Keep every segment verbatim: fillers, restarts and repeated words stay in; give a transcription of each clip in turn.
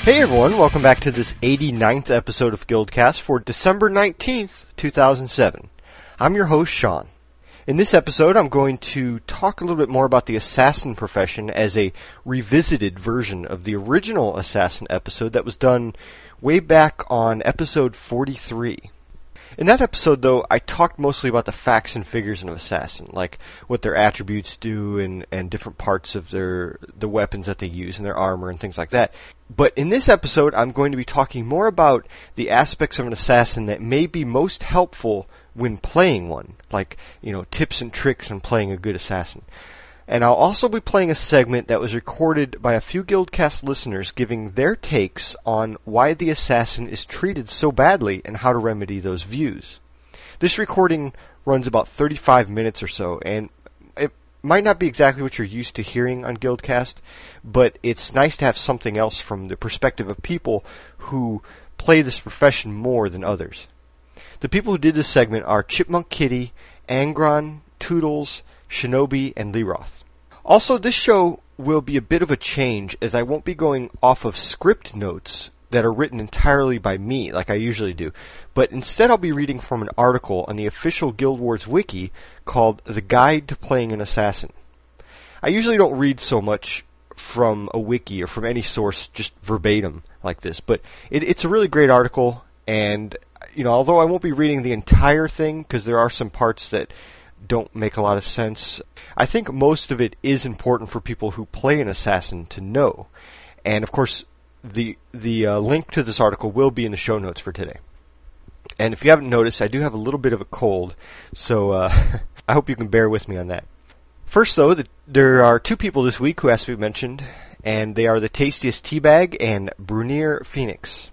Hey everyone, welcome back to this eighty-ninth episode of Guildcast for December nineteenth, two thousand seven. I'm your host, Sean. In this episode, I'm going to talk a little bit more about the assassin profession as a revisited version of the original assassin episode that was done way back on episode forty-three. In that episode, though, I talked mostly about the facts and figures of an assassin, like what their attributes do and, and different parts of their the weapons that they use and their armor and things like that. But in this episode, I'm going to be talking more about the aspects of an assassin that may be most helpful when playing one, like, you know, tips and tricks on playing a good assassin. And I'll also be playing a segment that was recorded by a few Guildcast listeners giving their takes on why the assassin is treated so badly and how to remedy those views. This recording runs about thirty-five minutes or so, and it might not be exactly what you're used to hearing on Guildcast, but it's nice to have something else from the perspective of people who play this profession more than others. The people who did this segment are Chipmunk Kitty, Angron, Toodles, Shinobi, and Leroth. Also, this show will be a bit of a change, as I won't be going off of script notes that are written entirely by me, like I usually do, but instead I'll be reading from an article on the official Guild Wars wiki called The Guide to Playing an Assassin. I usually don't read so much from a wiki or from any source just verbatim like this, but it, it's a really great article, and you know, although I won't be reading the entire thing, because there are some parts that don't make a lot of sense, I think most of it is important for people who play an assassin to know. And of course, the the uh, link to this article will be in the show notes for today. And if you haven't noticed, I do have a little bit of a cold, so uh, I hope you can bear with me on that. First, though, the, there are two people this week who asked to be mentioned, and they are the Tastiest Teabag and Brunier Phoenix.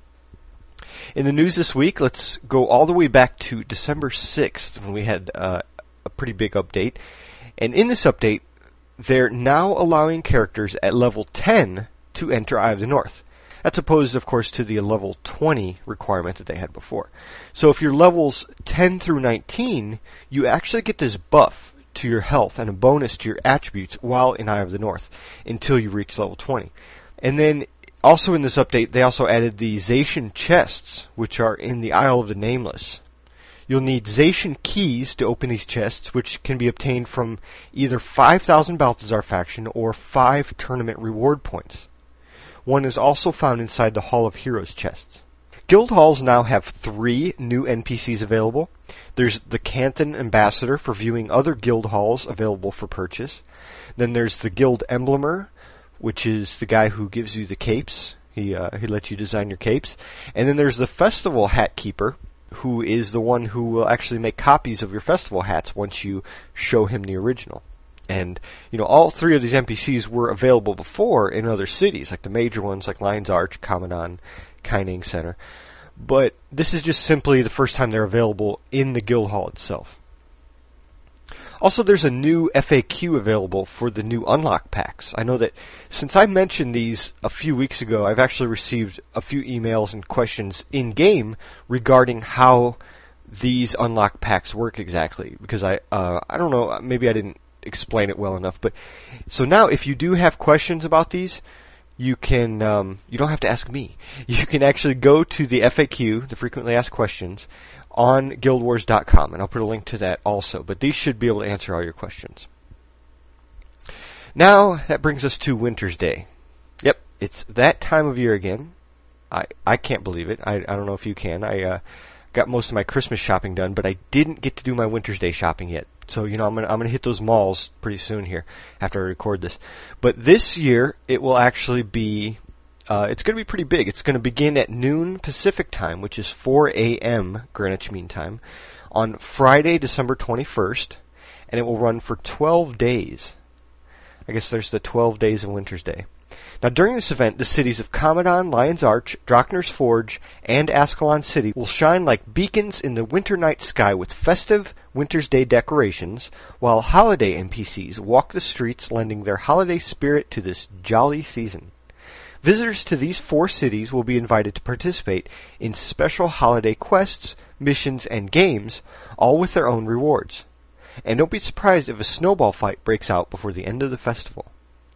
In the news this week, let's go all the way back to December sixth, when we had uh, a pretty big update. And in this update, they're now allowing characters at level ten to enter Eye of the North. That's opposed, of course, to the level twenty requirement that they had before. So if you're levels ten through nineteen, you actually get this buff to your health and a bonus to your attributes while in Eye of the North until you reach level twenty. And then also in this update, they also added the Zacian chests, which are in the Isle of the Nameless. You'll need Zacian keys to open these chests, which can be obtained from either five thousand Balthazar faction or five tournament reward points. One is also found inside the Hall of Heroes chests. Guild halls now have three new N P Cs available. There's the Canton Ambassador for viewing other guild halls available for purchase. Then there's the Guild Emblemer, which is the guy who gives you the capes. He uh, he lets you design your capes. And then there's the Festival Hat Keeper, who is the one who will actually make copies of your festival hats once you show him the original. And, you know, all three of these N P Cs were available before in other cities, like the major ones like Lion's Arch, Commandant, Kaining Center. But this is just simply the first time they're available in the guild hall itself. Also, there's a new F A Q available for the new unlock packs. I know that since I mentioned these a few weeks ago, I've actually received a few emails and questions in-game regarding how these unlock packs work exactly. Because I, uh, I don't know, maybe I didn't explain it well enough. But so now, if you do have questions about these, you can, um, you don't have to ask me. You can actually go to the F A Q, the frequently asked questions, on guild wars dot com, and I'll put a link to that also. But these should be able to answer all your questions. Now, that brings us to Winter's Day. Yep, it's that time of year again. I I can't believe it. I, I don't know if you can. I uh, got most of my Christmas shopping done, but I didn't get to do my Winter's Day shopping yet. So, you know, I'm gonna I'm gonna hit those malls pretty soon here after I record this. But this year, it will actually be Uh, it's going to be pretty big. It's going to begin at noon Pacific time, which is four a.m. Greenwich Mean Time, on Friday, December twenty-first, and it will run for twelve days. I guess there's the twelve days of Winter's Day. Now, during this event, the cities of Commandant, Lion's Arch, Drachner's Forge, and Ascalon City will shine like beacons in the winter night sky with festive Winter's Day decorations, while holiday N P Cs walk the streets, lending their holiday spirit to this jolly season. Visitors to these four cities will be invited to participate in special holiday quests, missions, and games, all with their own rewards. And don't be surprised if a snowball fight breaks out before the end of the festival.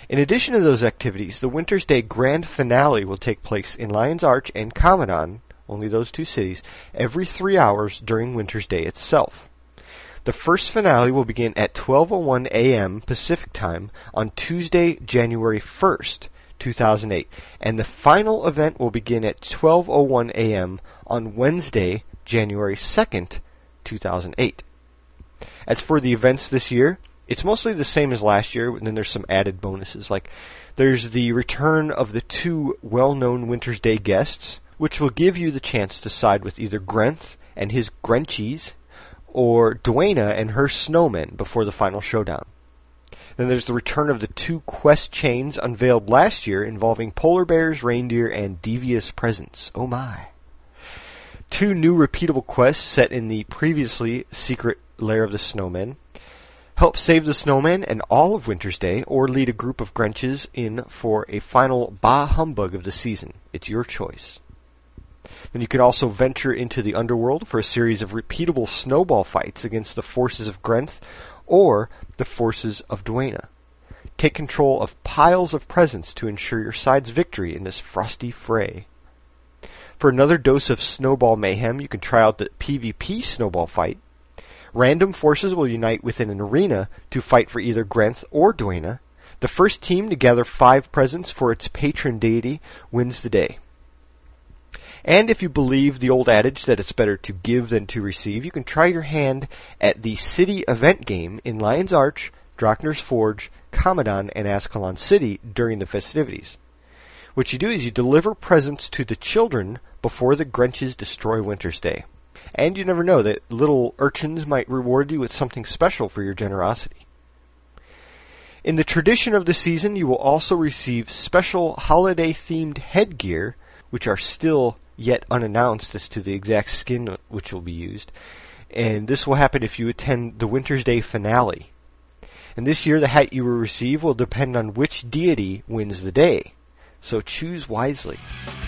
In addition to those activities, the Winter's Day Grand Finale will take place in Lion's Arch and Commandant, only those two cities, every three hours during Winter's Day itself. The first finale will begin at twelve oh one a.m. Pacific Time on Tuesday, January first, two thousand eight, and the final event will begin at twelve oh one a.m. on Wednesday, January second, two thousand eight. As for the events this year, it's mostly the same as last year, and then there's some added bonuses. Like, there's the return of the two well-known Winter's Day guests, which will give you the chance to side with either Grenth and his Grenchies, or Dwayna and her snowmen before the final showdown. Then there's the return of the two quest chains unveiled last year involving polar bears, reindeer, and devious presents. Oh my. Two new repeatable quests set in the previously secret lair of the snowmen. Help save the snowmen and all of Winter's Day, or lead a group of Grenches in for a final bah humbug of the season. It's your choice. Then you can also venture into the underworld for a series of repeatable snowball fights against the forces of Grenth or the forces of Dwayna. Take control of piles of presents to ensure your side's victory in this frosty fray. For another dose of snowball mayhem, you can try out the PvP snowball fight. Random forces will unite within an arena to fight for either Grenth or Dwayna. The first team to gather five presents for its patron deity wins the day. And if you believe the old adage that it's better to give than to receive, you can try your hand at the city event game in Lion's Arch, Drockner's Forge, Commandant, and Ascalon City during the festivities. What you do is you deliver presents to the children before the Grenches destroy Winter's Day. And you never know, that little urchins might reward you with something special for your generosity. In the tradition of the season, you will also receive special holiday-themed headgear, which are still yet unannounced as to the exact skin which will be used. And this will happen if you attend the Winter's Day finale. And this year, the hat you will receive will depend on which deity wins the day. So choose wisely.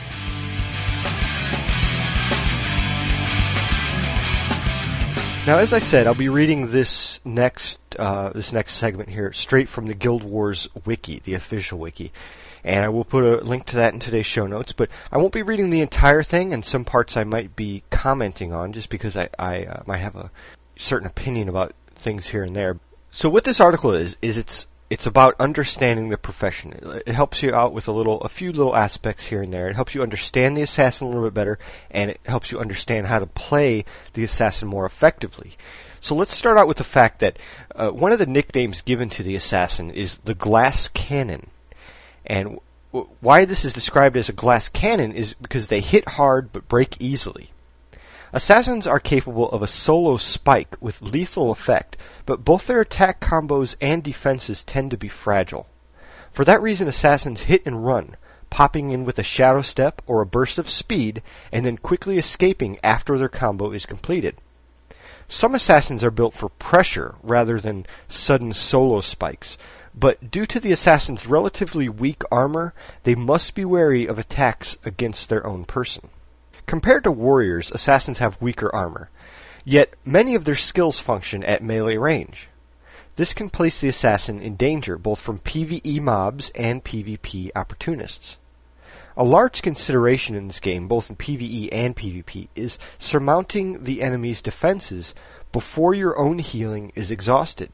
Now, as I said, I'll be reading this next uh, this next segment here straight from the Guild Wars wiki, the official wiki, and I will put a link to that in today's show notes. But I won't be reading the entire thing, and some parts I might be commenting on, just because I, I uh, might have a certain opinion about things here and there. So, what this article is is it's it's about understanding the profession. It, it helps you out with a little, a few little aspects here and there. It helps you understand the assassin a little bit better, and it helps you understand how to play the assassin more effectively. So let's start out with the fact that uh, one of the nicknames given to the assassin is the glass cannon. And w- why this is described as a glass cannon is because they hit hard but break easily. Assassins are capable of a solo spike with lethal effect, but both their attack combos and defenses tend to be fragile. For that reason, assassins hit and run, popping in with a shadow step or a burst of speed, and then quickly escaping after their combo is completed. Some assassins are built for pressure rather than sudden solo spikes, but due to the assassin's relatively weak armor, they must be wary of attacks against their own person. Compared to warriors, assassins have weaker armor, yet many of their skills function at melee range. This can place the assassin in danger both from PvE mobs and PvP opportunists. A large consideration in this game, both in PvE and PvP, is surmounting the enemy's defenses before your own healing is exhausted.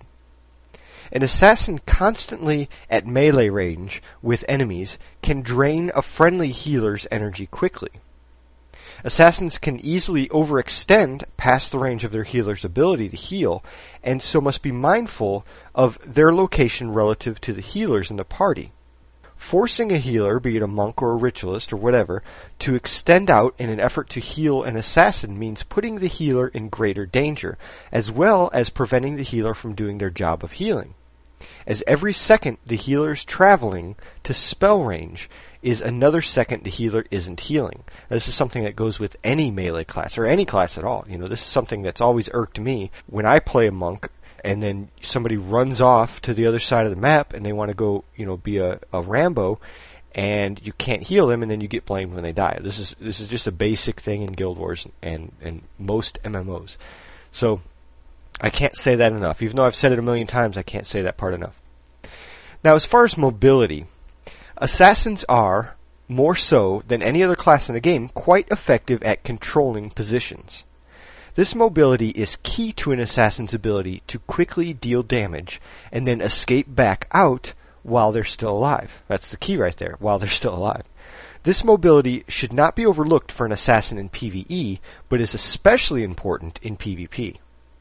An assassin constantly at melee range with enemies can drain a friendly healer's energy quickly. Assassins can easily overextend past the range of their healer's ability to heal, and so must be mindful of their location relative to the healers in the party. Forcing a healer, be it a monk or a ritualist or whatever, to extend out in an effort to heal an assassin means putting the healer in greater danger, as well as preventing the healer from doing their job of healing. As every second the healer's traveling to spell range is another second the healer isn't healing. Now, this is something that goes with any melee class, or any class at all. You know, this is something that's always irked me when I play a monk, and then somebody runs off to the other side of the map, and they want to go, you know, be a, a Rambo, and you can't heal them, and then you get blamed when they die. This is this is just a basic thing in Guild Wars and, and most M M Os. So, I can't say that enough. Even though I've said it a million times, I can't say that part enough. Now, as far as mobility, assassins are, more so than any other class in the game, quite effective at controlling positions. This mobility is key to an assassin's ability to quickly deal damage and then escape back out while they're still alive. That's the key right there, while they're still alive. This mobility should not be overlooked for an assassin in PvE, but is especially important in PvP.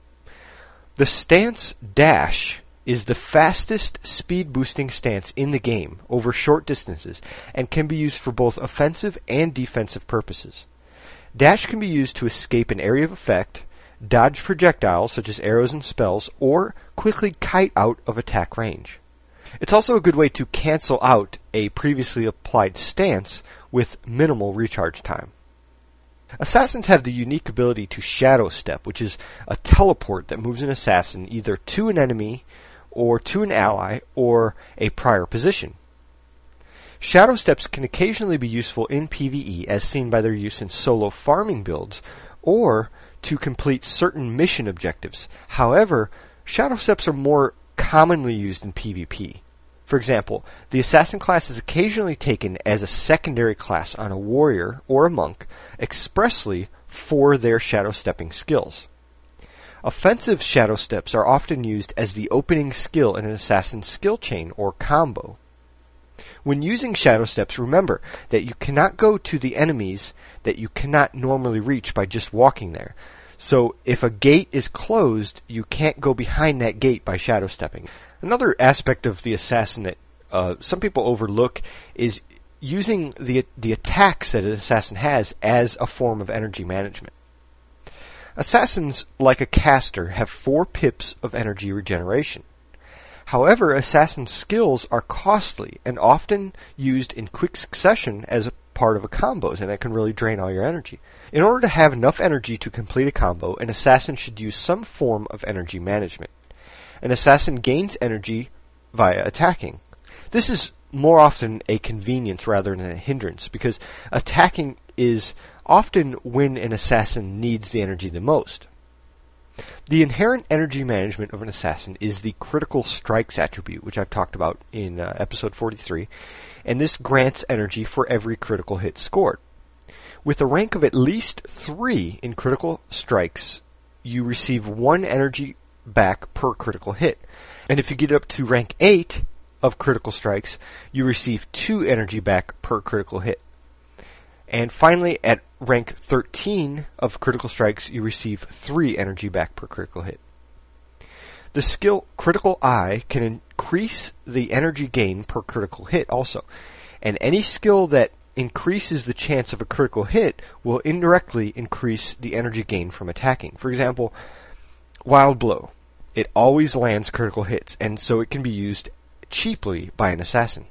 The stance dash is the fastest speed-boosting stance in the game over short distances and can be used for both offensive and defensive purposes. Dash can be used to escape an area of effect, dodge projectiles such as arrows and spells, or quickly kite out of attack range. It's also a good way to cancel out a previously applied stance with minimal recharge time. Assassins have the unique ability to shadow step, which is a teleport that moves an assassin either to an enemy or to an ally or a prior position. Shadow steps can occasionally be useful in PvE, as seen by their use in solo farming builds, or to complete certain mission objectives. However, shadow steps are more commonly used in PvP. For example, the assassin class is occasionally taken as a secondary class on a warrior or a monk expressly for their shadow stepping skills. Offensive shadow steps are often used as the opening skill in an assassin's skill chain or combo. When using shadow steps, remember that you cannot go to the enemies that you cannot normally reach by just walking there. So if a gate is closed, you can't go behind that gate by shadow stepping. Another aspect of the assassin that uh, some people overlook is using the the attacks that an assassin has as a form of energy management. Assassins, like a caster, have four pips of energy regeneration. However, assassin skills are costly and often used in quick succession as a part of a combos, and that can really drain all your energy. In order to have enough energy to complete a combo, an assassin should use some form of energy management. An assassin gains energy via attacking. This is more often a convenience rather than a hindrance, because attacking is often when an assassin needs the energy the most. The inherent energy management of an assassin is the critical strikes attribute, which I've talked about in uh, episode forty-three, and this grants energy for every critical hit scored. With a rank of at least three in critical strikes, you receive one energy back per critical hit. And if you get up to rank eight of critical strikes, you receive two energy back per critical hit. And finally, at rank thirteen of critical strikes, you receive three energy back per critical hit. The skill Critical Eye can increase the energy gain per critical hit also. And any skill that increases the chance of a critical hit will indirectly increase the energy gain from attacking. For example, Wild Blow. It always lands critical hits, and so it can be used cheaply by an assassin.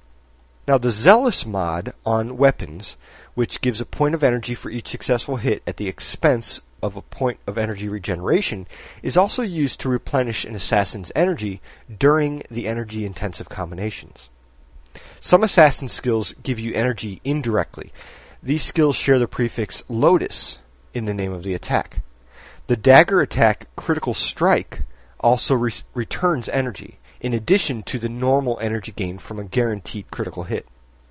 Now, the Zealous mod on weapons, which gives a point of energy for each successful hit at the expense of a point of energy regeneration, is also used to replenish an assassin's energy during the energy-intensive combinations. Some assassin skills give you energy indirectly. These skills share the prefix Lotus in the name of the attack. The dagger attack Critical Strike also re- returns energy, in addition to the normal energy gain from a guaranteed critical hit.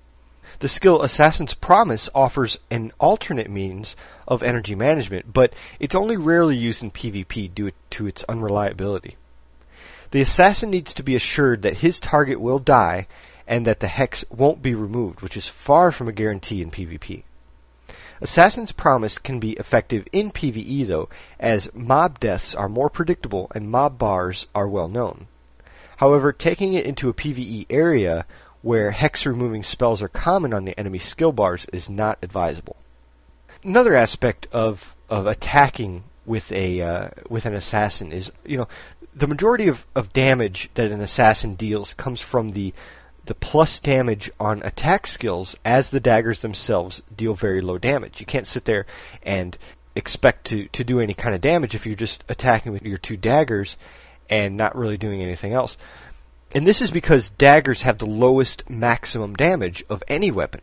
The skill Assassin's Promise offers an alternate means of energy management, but it's only rarely used in PvP due to its unreliability. The assassin needs to be assured that his target will die and that the hex won't be removed, which is far from a guarantee in PvP. Assassin's Promise can be effective in PvE though, as mob deaths are more predictable and mob bars are well known. However, taking it into a PvE area where hex-removing spells are common on the enemy skill bars is not advisable. Another aspect of, of attacking with a uh, with an assassin is, you know, the majority of, of damage that an assassin deals comes from the the plus damage on attack skills, as the daggers themselves deal very low damage. You can't sit there and expect to, to do any kind of damage if you're just attacking with your two daggers and not really doing anything else. And this is because daggers have the lowest maximum damage of any weapon.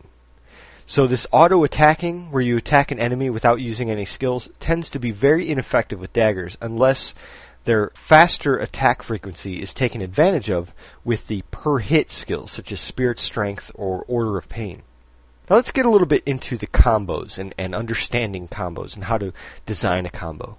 So this auto-attacking, where you attack an enemy without using any skills, tends to be very ineffective with daggers, unless their faster attack frequency is taken advantage of with the per-hit skills, such as Spirit Strength or Order of Pain. Now let's get a little bit into the combos and, and understanding combos and how to design a combo.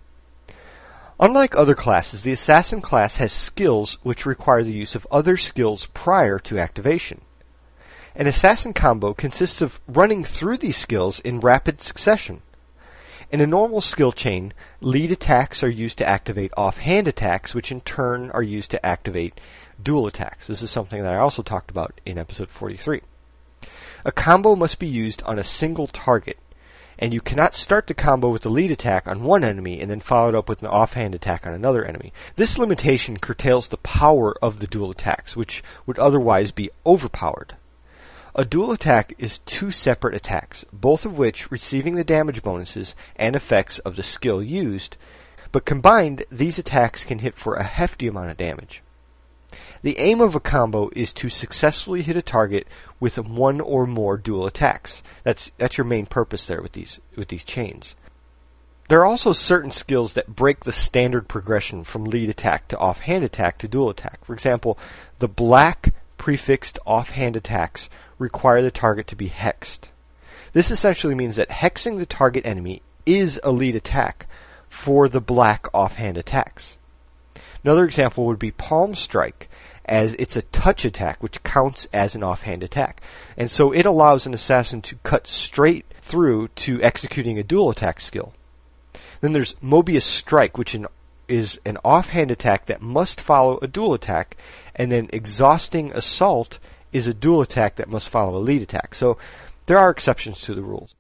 Unlike other classes, the Assassin class has skills which require the use of other skills prior to activation. An Assassin combo consists of running through these skills in rapid succession. In a normal skill chain, lead attacks are used to activate offhand attacks, which in turn are used to activate dual attacks. This is something that I also talked about in episode forty-three. A combo must be used on a single target, and you cannot start the combo with the lead attack on one enemy and then follow it up with an offhand attack on another enemy. This limitation curtails the power of the dual attacks, which would otherwise be overpowered. A dual attack is two separate attacks, both of which receiving the damage bonuses and effects of the skill used, but combined, these attacks can hit for a hefty amount of damage. The aim of a combo is to successfully hit a target with one or more dual attacks. That's that's your main purpose there with these with these chains. There are also certain skills that break the standard progression from lead attack to offhand attack to dual attack. For example, the black prefixed offhand attacks require the target to be hexed. This essentially means that hexing the target enemy is a lead attack for the black offhand attacks. Another example would be Palm Strike, as it's a touch attack which counts as an offhand attack. And so it allows an assassin to cut straight through to executing a dual attack skill. Then there's Mobius Strike, which is an offhand attack that must follow a dual attack, and then Exhausting Assault is a dual attack that must follow a lead attack. So there are exceptions to the rules.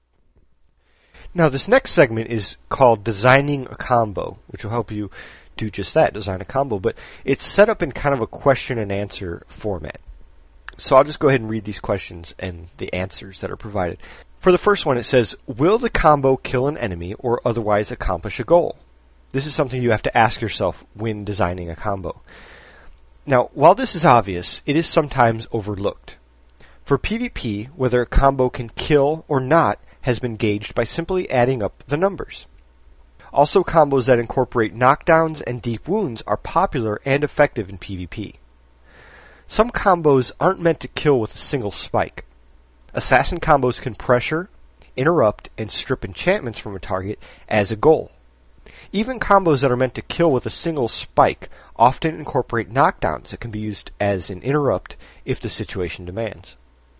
Now this next segment is called Designing a Combo, which will help you do just that, design a combo, but it's set up in kind of a question and answer format. So I'll just go ahead and read these questions and the answers that are provided. For the first one, it says, will the combo kill an enemy or otherwise accomplish a goal? This is something you have to ask yourself when designing a combo. Now, while this is obvious, it is sometimes overlooked. For PvP, whether a combo can kill or not has been gauged by simply adding up the numbers. Also, combos that incorporate knockdowns and deep wounds are popular and effective in PvP. Some combos aren't meant to kill with a single spike. Assassin combos can pressure, interrupt, and strip enchantments from a target as a goal. Even combos that are meant to kill with a single spike often incorporate knockdowns that can be used as an interrupt if the situation demands.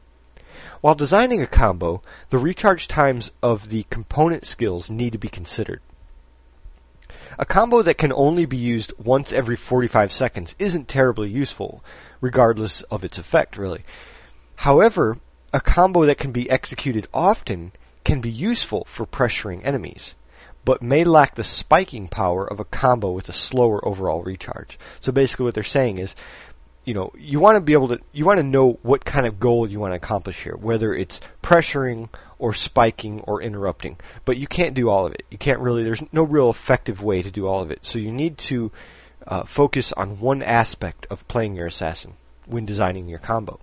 While designing a combo, the recharge times of the component skills need to be considered. A combo that can only be used once every forty-five seconds isn't terribly useful, regardless of its effect, really. However, a combo that can be executed often can be useful for pressuring enemies, but may lack the spiking power of a combo with a slower overall recharge. So basically what they're saying is, you know, you want to be able to, you want to know what kind of goal you want to accomplish here, whether it's pressuring or spiking or interrupting. But you can't do all of it. You can't really, there's no real effective way to do all of it. So you need to uh, focus on one aspect of playing your assassin when designing your combo.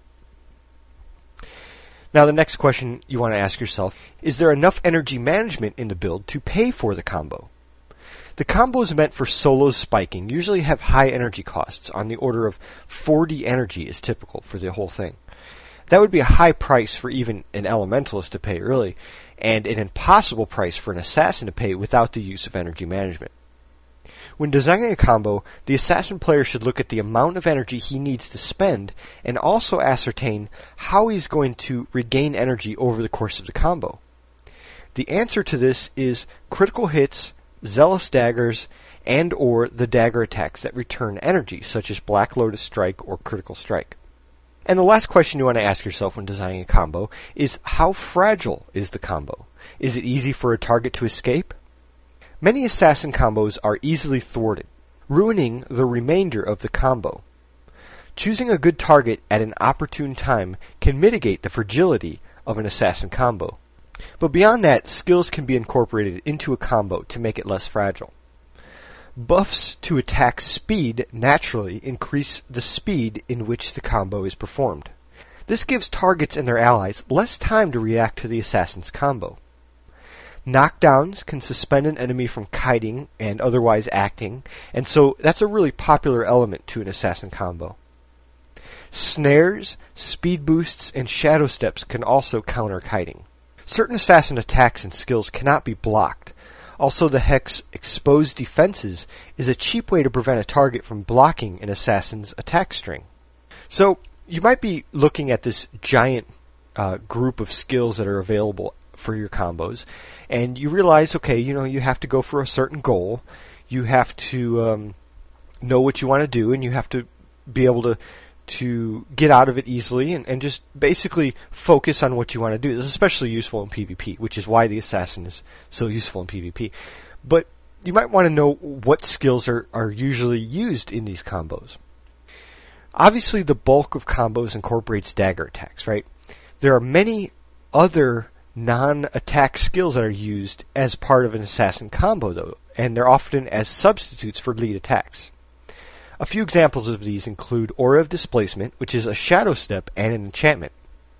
Now the next question you want to ask yourself, is there enough energy management in the build to pay for the combo? The combos meant for solo spiking usually have high energy costs, on the order of forty energy is typical for the whole thing. That would be a high price for even an elementalist to pay, really, and an impossible price for an assassin to pay without the use of energy management. When designing a combo, the assassin player should look at the amount of energy he needs to spend and also ascertain how he's going to regain energy over the course of the combo. The answer to this is critical hits, zealous daggers, and or the dagger attacks that return energy, such as Black Lotus Strike or Critical Strike. And the last question you want to ask yourself when designing a combo is, how fragile is the combo? Is it easy for a target to escape? Many assassin combos are easily thwarted, ruining the remainder of the combo. Choosing a good target at an opportune time can mitigate the fragility of an assassin combo. But beyond that, skills can be incorporated into a combo to make it less fragile. Buffs to attack speed naturally increase the speed in which the combo is performed. This gives targets and their allies less time to react to the assassin's combo. Knockdowns can suspend an enemy from kiting and otherwise acting, and so that's a really popular element to an assassin combo. Snares, speed boosts, and shadow steps can also counter kiting. Certain assassin attacks and skills cannot be blocked. Also, the Hex Exposed Defenses is a cheap way to prevent a target from blocking an assassin's attack string. So, you might be looking at this giant uh, group of skills that are available for your combos, and you realize, okay, you know, you have to go for a certain goal, you have to um, know what you want to do, and you have to be able to to get out of it easily and, and just basically focus on what you want to do. This is especially useful in PvP, which is why the assassin is so useful in PvP. But you might want to know what skills are, are usually used in these combos. Obviously, the bulk of combos incorporates dagger attacks, right? There are many other non-attack skills that are used as part of an assassin combo, though, and they're often as substitutes for lead attacks. A few examples of these include Aura of Displacement, which is a shadow step and an enchantment.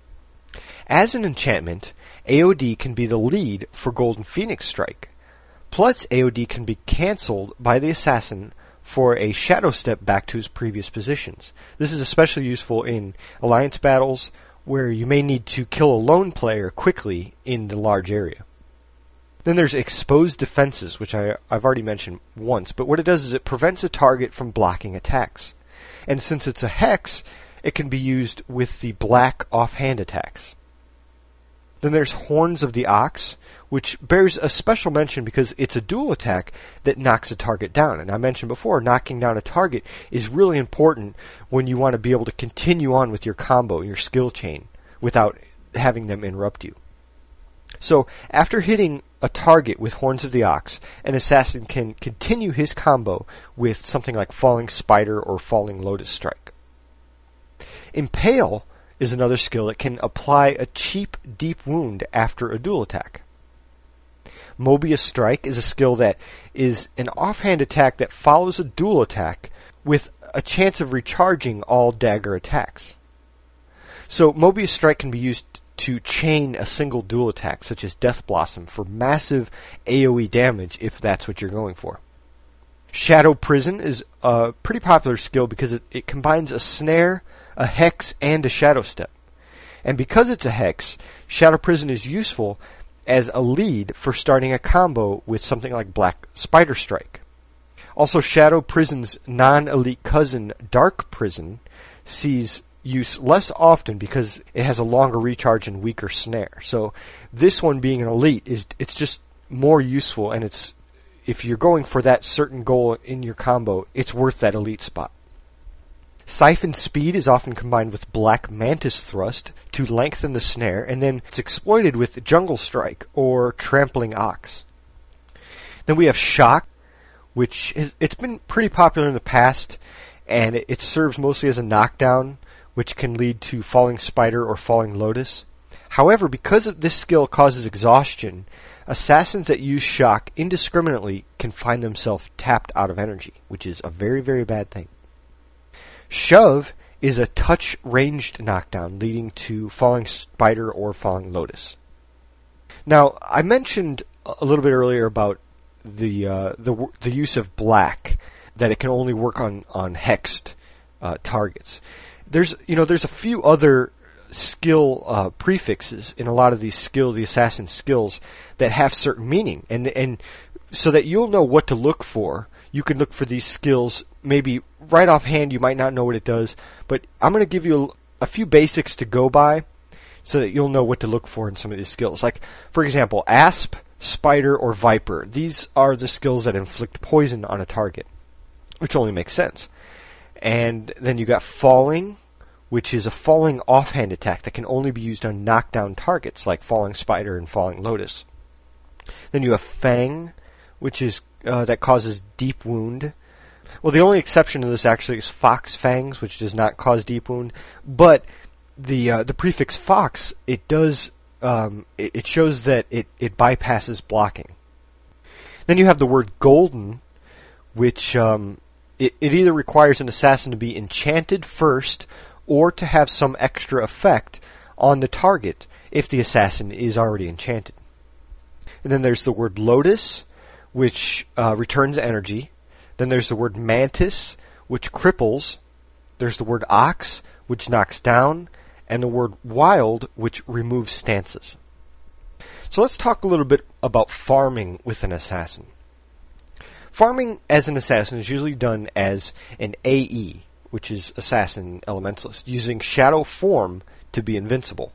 As an enchantment, A O D can be the lead for Golden Phoenix Strike, plus A O D can be cancelled by the assassin for a shadow step back to his previous positions. This is especially useful in alliance battles, where you may need to kill a lone player quickly in the large area. Then there's Exposed Defenses, which I, I've already mentioned once, but what it does is it prevents a target from blocking attacks. And since it's a Hex, it can be used with the black offhand attacks. Then there's Horns of the Ox, which bears a special mention because it's a dual attack that knocks a target down. And I mentioned before, knocking down a target is really important when you want to be able to continue on with your combo, your skill chain, without having them interrupt you. So, after hitting a target with Horns of the Ox, an assassin can continue his combo with something like Falling Spider or Falling Lotus Strike. Impale is another skill that can apply a cheap deep wound after a dual attack. Mobius Strike is a skill that is an offhand attack that follows a dual attack with a chance of recharging all dagger attacks. So Mobius Strike can be used to chain a single dual attack, such as Death Blossom, for massive A O E damage if that's what you're going for. Shadow Prison is a pretty popular skill because it, it combines a snare, a hex, and a shadow step. And because it's a hex, Shadow Prison is useful as a lead for starting a combo with something like Black Spider Strike. Also, Shadow Prison's non-elite cousin, Dark Prison, sees use less often because it has a longer recharge and weaker snare. So this one being an elite is it's just more useful, and it's if you're going for that certain goal in your combo, it's worth that elite spot. Siphon Speed is often combined with Black Mantis Thrust to lengthen the snare, and then it's exploited with Jungle Strike or Trampling Ox. Then we have Shock, which is, it's been pretty popular in the past, and it, it serves mostly as a knockdown, which can lead to Falling Spider or Falling Lotus. However, because of this skill causes exhaustion, assassins that use Shock indiscriminately can find themselves tapped out of energy, which is a very, very bad thing. Shove is a touch-ranged knockdown leading to Falling Spider or Falling Lotus. Now, I mentioned a little bit earlier about the uh, the the use of black, that it can only work on on hexed uh, targets. There's you know there's a few other skill uh, prefixes in a lot of these skill the assassin skills that have certain meaning, and and so that you'll know what to look for. You can look for these skills maybe right offhand. You might not know what it does, but I'm going to give you a, a few basics to go by so that you'll know what to look for in some of these skills. Like, for example, Asp, Spider, or Viper. These are the skills that inflict poison on a target, which only makes sense. And then you got Falling, which is a falling offhand attack that can only be used on knockdown targets like Falling Spider and Falling Lotus. Then you have Fang, which is uh, that causes deep wound. Well, the only exception to this actually is Fox Fangs, which does not cause deep wound. But the uh, the prefix Fox, it does um, it, it shows that it, it bypasses blocking. Then you have the word Golden, which um, it, it either requires an assassin to be enchanted first or to have some extra effect on the target if the assassin is already enchanted. And then there's the word lotus, which uh, returns energy. Then there's the word mantis, which cripples. There's the word ox, which knocks down. And the word wild, which removes stances. So let's talk a little bit about farming with an assassin. Farming as an assassin is usually done as an A E, which is Assassin Elementalist, using shadow form to be invincible.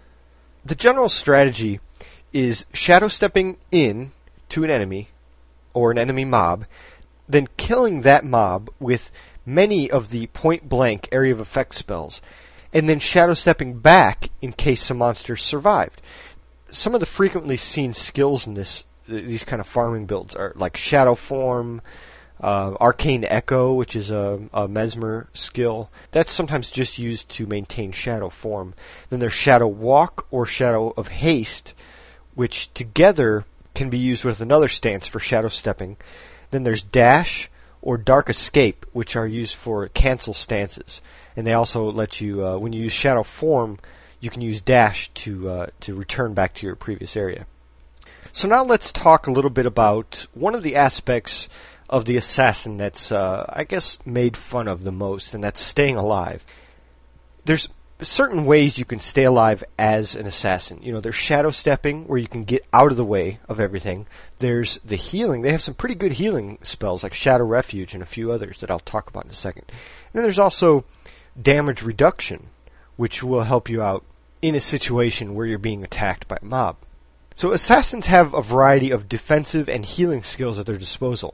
The general strategy is shadow stepping in to an enemy, or an enemy mob, then killing that mob with many of the point-blank area of effect spells, and then shadow stepping back in case some monsters survived. Some of the frequently seen skills in this these kind of farming builds are like Shadow Form, uh, Arcane Echo, which is a, a Mesmer skill. That's sometimes just used to maintain Shadow Form. Then there's Shadow Walk or Shadow of Haste, which together can be used with another stance for shadow stepping. Then there's Dash or Dark Escape, which are used for cancel stances. And they also let you, uh, when you use Shadow Form, you can use Dash to uh, to return back to your previous area. So now let's talk a little bit about one of the aspects of the assassin that's, uh, I guess, made fun of the most, and that's staying alive. There's certain ways you can stay alive as an assassin. You know, there's shadow stepping, where you can get out of the way of everything. There's the healing. They have some pretty good healing spells, like Shadow Refuge and a few others that I'll talk about in a second. And then there's also damage reduction, which will help you out in a situation where you're being attacked by a mob. So assassins have a variety of defensive and healing skills at their disposal.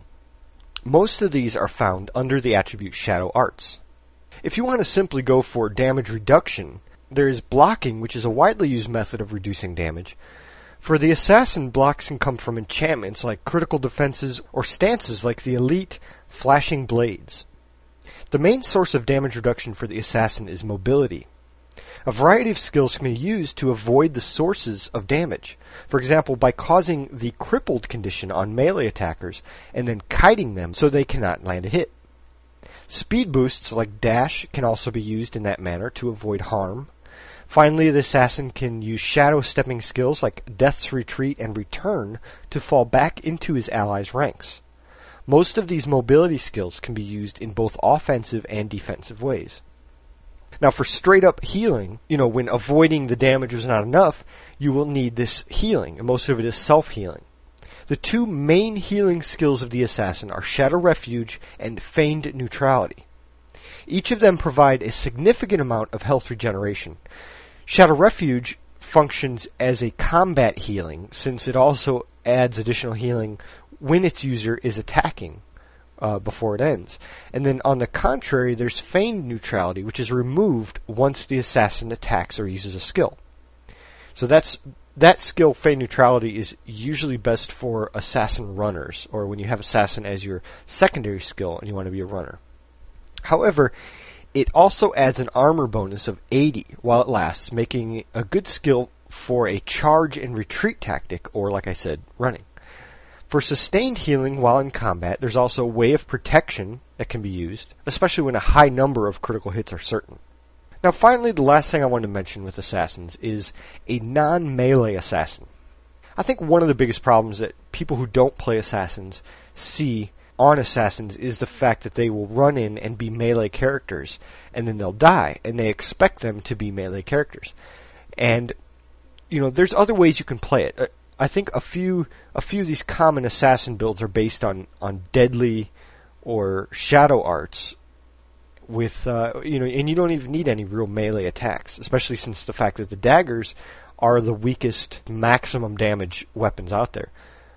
Most of these are found under the attribute Shadow Arts. If you want to simply go for damage reduction, there is blocking, which is a widely used method of reducing damage. For the assassin, blocks can come from enchantments like critical defenses or stances like the elite Flashing Blades. The main source of damage reduction for the assassin is mobility. A variety of skills can be used to avoid the sources of damage. For example, by causing the crippled condition on melee attackers and then kiting them so they cannot land a hit. Speed boosts like Dash can also be used in that manner to avoid harm. Finally, the assassin can use shadow stepping skills like Death's Retreat and Return to fall back into his allies' ranks. Most of these mobility skills can be used in both offensive and defensive ways. Now, for straight-up healing, you know, when avoiding the damage was not enough, you will need this healing, and most of it is self-healing. The two main healing skills of the assassin are Shadow Refuge and Feigned Neutrality. Each of them provide a significant amount of health regeneration. Shadow Refuge functions as a combat healing, since it also adds additional healing when its user is attacking uh, before it ends. And then on the contrary, there's Feigned Neutrality, which is removed once the assassin attacks or uses a skill. So that's that skill, Feigned Neutrality, is usually best for assassin runners, or when you have assassin as your secondary skill and you want to be a runner. However, it also adds an armor bonus of eighty while it lasts, making a good skill for a charge and retreat tactic, or like I said, running. For sustained healing while in combat, there's also a Way of Protection that can be used, especially when a high number of critical hits are certain. Now finally, the last thing I want to mention with assassins is a non-melee assassin. I think one of the biggest problems that people who don't play assassins see on assassins is the fact that they will run in and be melee characters, and then they'll die, and they expect them to be melee characters. And, you know, there's other ways you can play it. I think a few a few of these common assassin builds are based on, on deadly or shadow arts, with uh, you know, and you don't even need any real melee attacks, especially since the fact that the daggers are the weakest maximum damage weapons out there.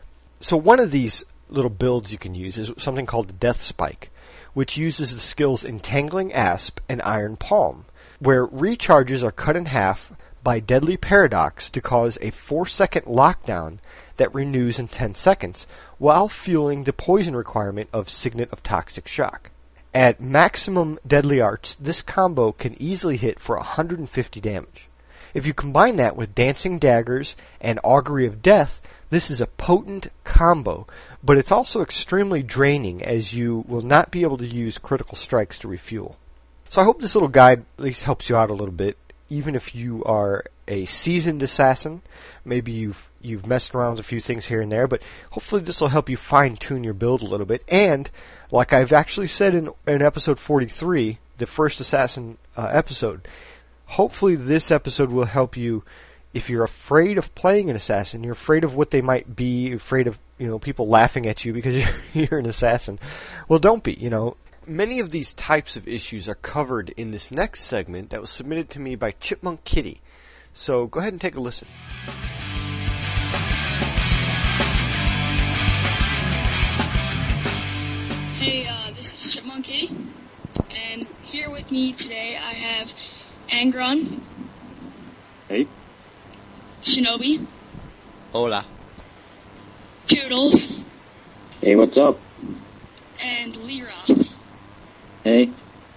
So one of these little builds you can use is something called the Death Spike, which uses the skills Entangling Asp and Iron Palm, where recharges are cut in half by Deadly Paradox to cause a four second lockdown that renews in ten seconds, while fueling the poison requirement of Signet of Toxic Shock. At maximum deadly arts, this combo can easily hit for one hundred fifty damage. If you combine that with Dancing Daggers and Augury of Death, this is a potent combo, but it's also extremely draining, as you will not be able to use critical strikes to refuel. So I hope this little guide at least helps you out a little bit, even if you are a seasoned assassin. Maybe you've you've messed around with a few things here and there, but hopefully this will help you fine-tune your build a little bit. And, like I've actually said in, in episode forty-three, the first assassin uh, episode, hopefully this episode will help you if you're afraid of playing an assassin, you're afraid of what they might be, afraid of, you know, people laughing at you because you're, you're an assassin. Well, don't be, you know. Many of these types of issues are covered in this next segment that was submitted to me by Chipmunk Kitty. So go ahead and take a listen. Hey, uh, this is Chipmunk Kitty, and here with me today I have Angron. Hey. Shinobi. Hola. Toodles. Hey, what's up? And Lyra. Hey.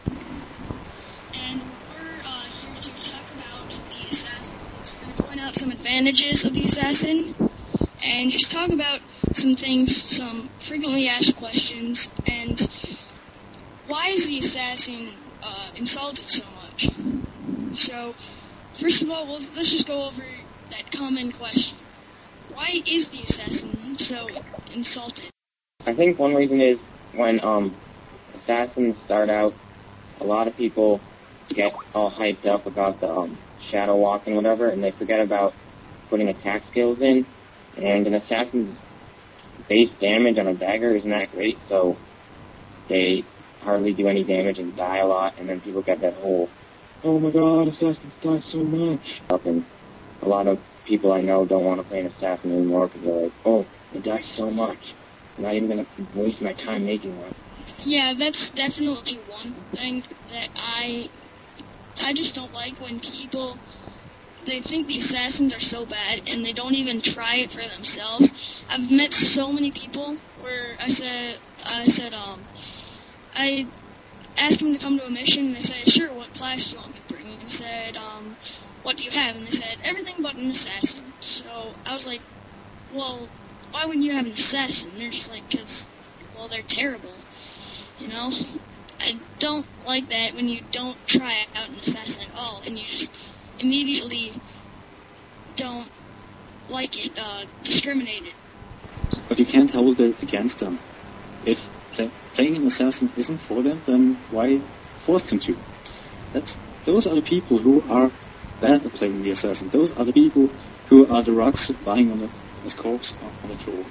And we're uh, here to talk about the assassin. We're going to point out some advantages of the assassin, and just talk about some things, some frequently asked questions, and why is the assassin uh, insulted so much? So, first of all, let's, let's just go over that common question. Why is the assassin so insulted? I think one reason is when um, assassins start out, a lot of people get all hyped up about the um, shadow walk and whatever, and they forget about putting attack skills in. And an assassin's base damage on a dagger isn't that great, so they hardly do any damage and die a lot, and then people get that whole, oh my god, assassins die so much. And a lot of people I know don't want to play an assassin anymore because they're like, oh, they die so much. I'm not even going to waste my time making one. Yeah, that's definitely one thing that I I just don't like when people, they think the assassins are so bad and they don't even try it for themselves. I've met so many people where I said, I said, um, I asked them to come to a mission and they said, sure, what class do you want me to bring? And I said, um, what do you have? And they said, everything but an assassin. So I was like, well, why wouldn't you have an assassin? And they're just like, because, well, they're terrible. You know? I don't like that when you don't try out an assassin at all and you just immediately don't like it, uh, discriminate it. But you can't hold it against them. If play, playing an assassin isn't for them, then why force them to? That's those are the people who are bad at playing the assassin. Those are the people who are the rocks lying on the his corpse on the floor.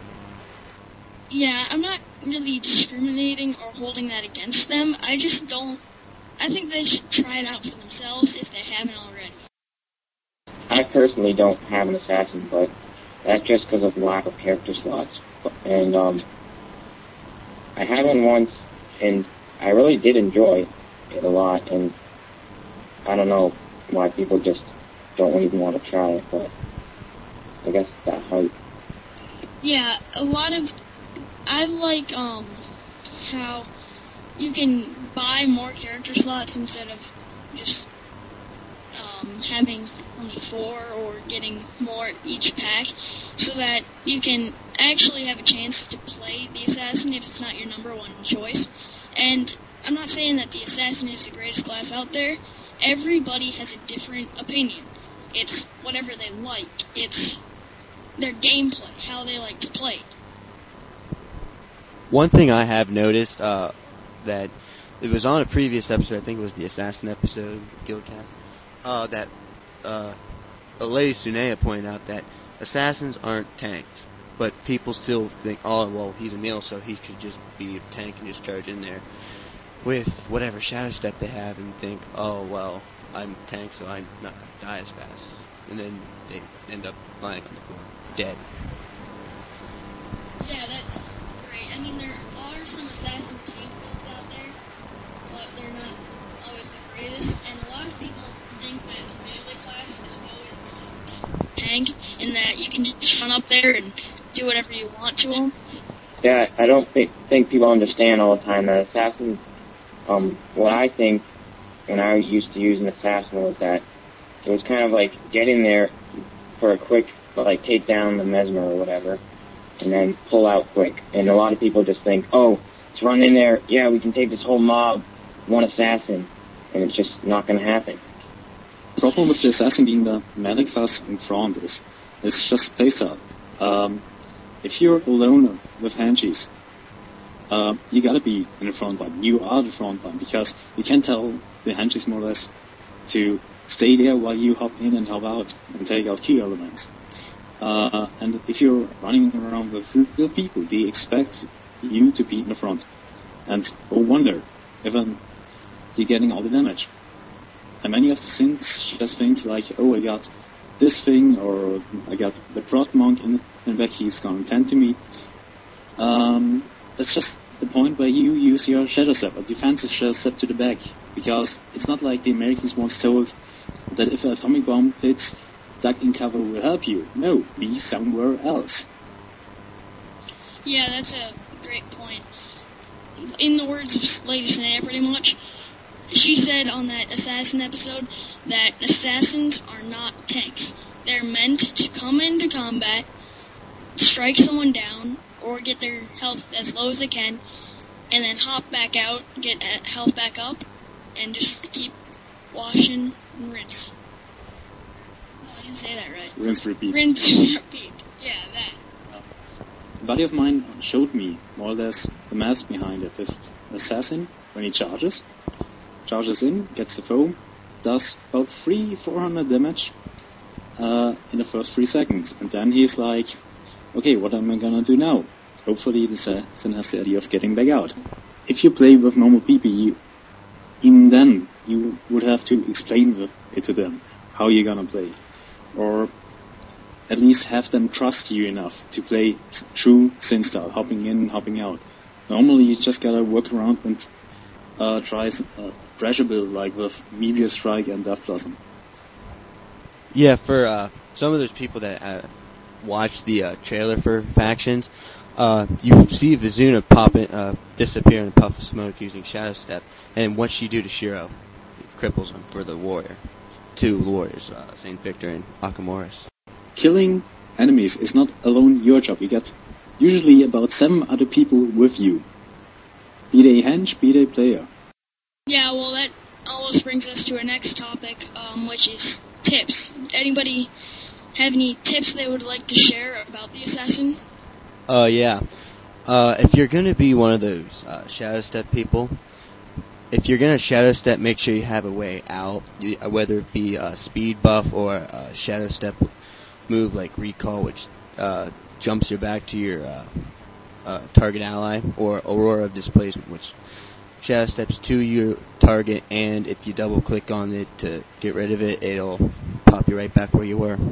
Yeah, I'm not really discriminating or holding that against them. I just don't. I think they should try it out for themselves if they haven't already. I personally don't have an assassin, but that's just because of lack of character slots. And um, I had one once, and I really did enjoy it a lot. And I don't know why people just don't even want to try it, but I guess it's that hype. Yeah, a lot of. I like um how you can buy more character slots instead of just um, having only four or getting more each pack, so that you can actually have a chance to play the assassin if it's not your number one choice. And I'm not saying that the assassin is the greatest class out there. Everybody has a different opinion. It's whatever they like. It's their gameplay, how they like to play. One thing I have noticed, uh, that it was on a previous episode, I think it was the Assassin episode of Guildcast, uh, that, uh, a lady Sunea pointed out that assassins aren't tanked, but people still think, oh, well, he's a male, so he could just be a tank and just charge in there with whatever shadow step they have and think, oh, well, I'm tank, so I'm not going to die as fast. And then they end up lying on the floor, dead. Yeah, that's great. I mean, there are some assassin tank builds out there, but they're not always the greatest. And a lot of people think that a melee class is always tank, and that you can just run up there and do whatever you want to them. Yeah, I don't think, think people understand all the time that assassins, um, what I think when I used to use an assassin was that it was kind of like get in there for a quick, like, take down the Mesmer or whatever, and then pull out quick. And a lot of people just think, oh, let's run in there, yeah, we can take this whole mob, one assassin, and it's just not going to happen. The problem with the assassin being the melee class in front is it's just playstyle. Um, if you're alone with Hanchis, uh, you gotta be in the front line. You are the front line because you can tell the Hanchis more or less to stay there while you hop in and help out and take out key elements. Uh, and if you're running around with real people, they expect you to be in the front. And oh wonder, even you're getting all the damage. And many of the Synths just think like, oh, I got this thing, or I got the Prot Monk in the back, he's gonna tend to me. Um, that's just the point where you use your Shadow Step, a defensive Shadow Step to the back. Because it's not like the Americans once told that if an atomic bomb hits, duck in cover will help you. No, be somewhere else. Yeah, that's a great point. In the words of Lady Snea, pretty much, she said on that Assassin episode that assassins are not tanks. They're meant to come into combat, strike someone down, or get their health as low as they can, and then hop back out, get health back up, and just keep washing and rinse. No, I didn't say that right. Rinse, repeat. Rinse and repeat. Yeah, that. A buddy of mine showed me, more or less, the math behind it. The assassin, when he charges, charges in, gets the foam, does about three, four hundred damage uh, in the first three seconds. And then he's like, okay, what am I gonna do now? Hopefully the assassin has the idea of getting back out. If you play with normal people, you, even then, you would have to explain it to them, how you're gonna play. Or at least have them trust you enough to play true Synth style, hopping in, hopping out. Normally you just gotta work around and uh, try a pressure build like with Meteor Strike and Death Blossom. Yeah, for uh, some of those people that uh, watch the uh, trailer for Factions, uh, you see Vizuna pop in, uh, disappear in a puff of smoke using Shadow Step, and what she do to Shiro, it cripples him for the warrior. Two warriors, uh, Saint Victor and Akamoris. Killing enemies is not alone your job. You get usually about seven other people with you. Be they hench, be they player. Yeah, well, that almost brings us to our next topic, um, which is tips. Anybody have any tips they would like to share about the assassin? Uh, yeah. Uh, if you're gonna be one of those uh, Shadow Step people, if you're gonna Shadow Step, make sure you have a way out, whether it be a speed buff or a Shadow Step move like Recall, which uh, jumps your back to your uh, uh, target ally, or Aurora of Displacement, which Shadow Steps to your target, and if you double click on it to get rid of it, it'll pop you right back where you were.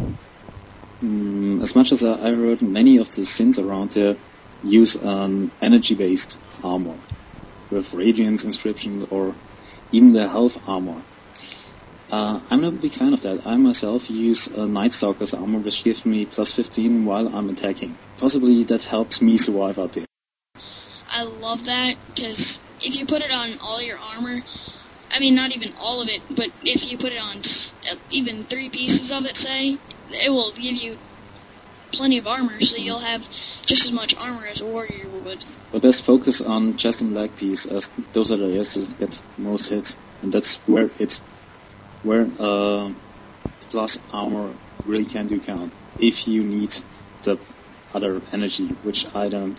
Mm, as much as I heard, many of the Synths around there use an energy-based armor with Radiance inscriptions or even the health armor. Uh, I'm not a big fan of that. I myself use a Night Stalker's armor, which gives me plus fifteen while I'm attacking. Possibly that helps me survive out there. I love that, because if you put it on all your armor, I mean, not even all of it, but if you put it on even three pieces of it, say, it will give you plenty of armor, so you'll have just as much armor as a warrior would. But best focus on chest and leg piece, as those are the areas that get most hits, and that's where it's where uh, the plus armor really can do count. If you need the other energy, which I don't,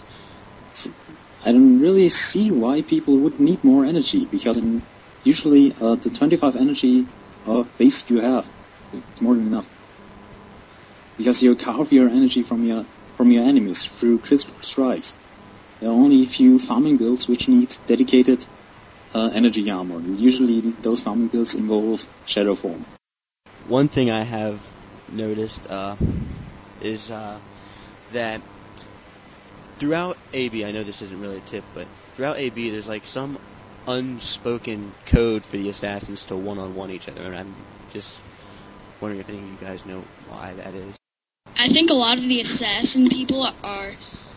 I don't really see why people would need more energy, because usually uh, the twenty-five energy uh, base you have is more than enough. Because you carve your energy from your from your enemies through critical strikes. There are only a few farming builds which need dedicated uh, energy armor. And usually those farming builds involve shadow form. One thing I have noticed uh, is uh, that throughout A B, I know this isn't really a tip, but throughout A B there's like some unspoken code for the assassins to one-on-one each other, and I'm just wondering if any of you guys know why that is. I think a lot of the assassin people are,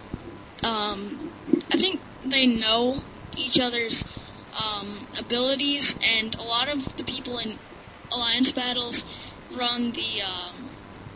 um, I think they know each other's um, abilities, and a lot of the people in alliance battles run the um,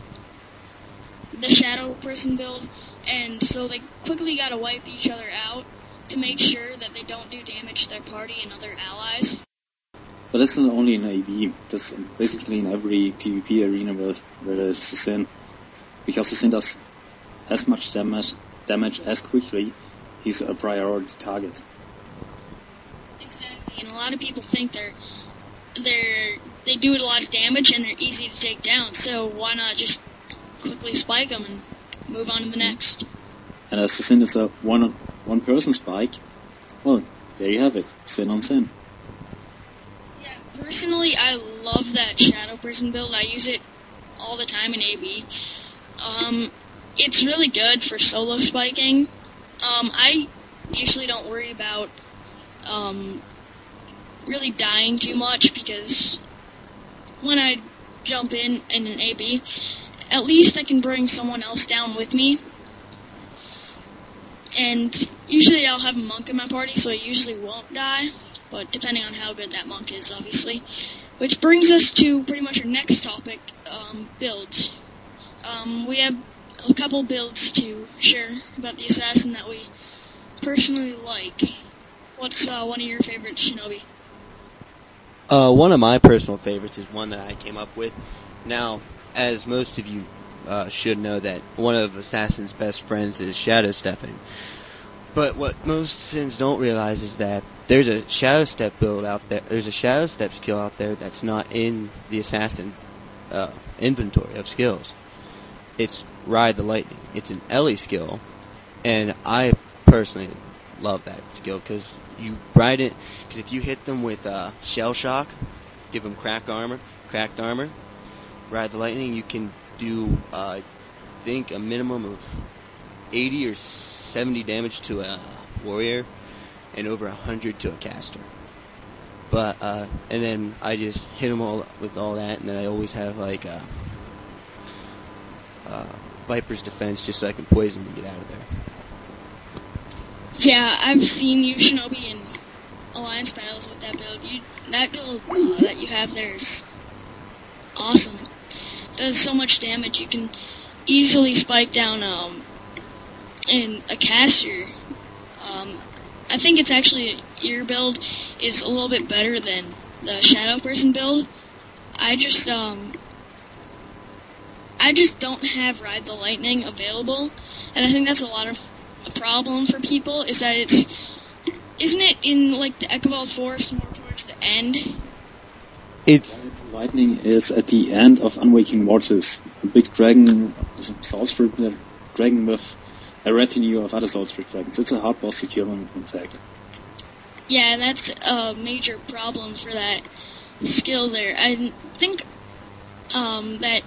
the shadow person build, and so they quickly gotta wipe each other out to make sure that they don't do damage to their party and other allies. But that's not only in A B. That's basically in every PvP arena where, where there's a Sin. Because the Sin does as much damage, damage as quickly, he's a priority target. Exactly, and a lot of people think they're they're they do a lot of damage and they're easy to take down. So why not just quickly spike them and move on to the next? And as the Sin is a one one person spike, well, there you have it, Sin on Sin. Yeah, personally, I love that Shadow Person build. I use it all the time in A B. Um, it's really good for solo spiking. Um, I usually don't worry about um, really dying too much because when I jump in in an A B, at least I can bring someone else down with me. And usually I'll have a monk in my party, so I usually won't die, but depending on how good that monk is, obviously. Which brings us to pretty much our next topic, um, builds. Um, we have a couple builds to share about the assassin that we personally like. What's uh, one of your favorites, Shinobi? Uh, one of my personal favorites is one that I came up with. Now, as most of you uh, should know, that one of Assassin's best friends is shadow stepping. But what most Sins don't realize is that there's a shadow step build out there. There's a shadow step skill out there that's not in the Assassin uh, inventory of skills. It's Ride the Lightning. It's an Ellie skill, and I personally love that skill because you ride it. Because if you hit them with uh, shell shock, give them crack armor, cracked armor, Ride the Lightning, you can do uh, I think a minimum of eighty or seventy damage to a warrior, and over one hundred to a caster. But uh, and then I just hit them all with all that, and then I always have like a, uh, Viper's Defense just so I can poison them and get out of there. Yeah, I've seen you, Shinobi, in Alliance battles with that build. You, that build uh, that you have there is awesome. It does so much damage. You can easily spike down um, in a caster. Um, I think it's actually your build is a little bit better than the Shadow Person build. I just um, I just don't have Ride the Lightning available, and I think that's a lot of a problem for people. Is that it's isn't it in like the Echoval Forest more towards the end? It's Lightning is at the end of Unwaking Waters, a big dragon, Salzburg dragon with a retinue of other Salzburg dragons. It's a hard boss to kill, in, in fact. Yeah, that's a major problem for that skill there. I think um, that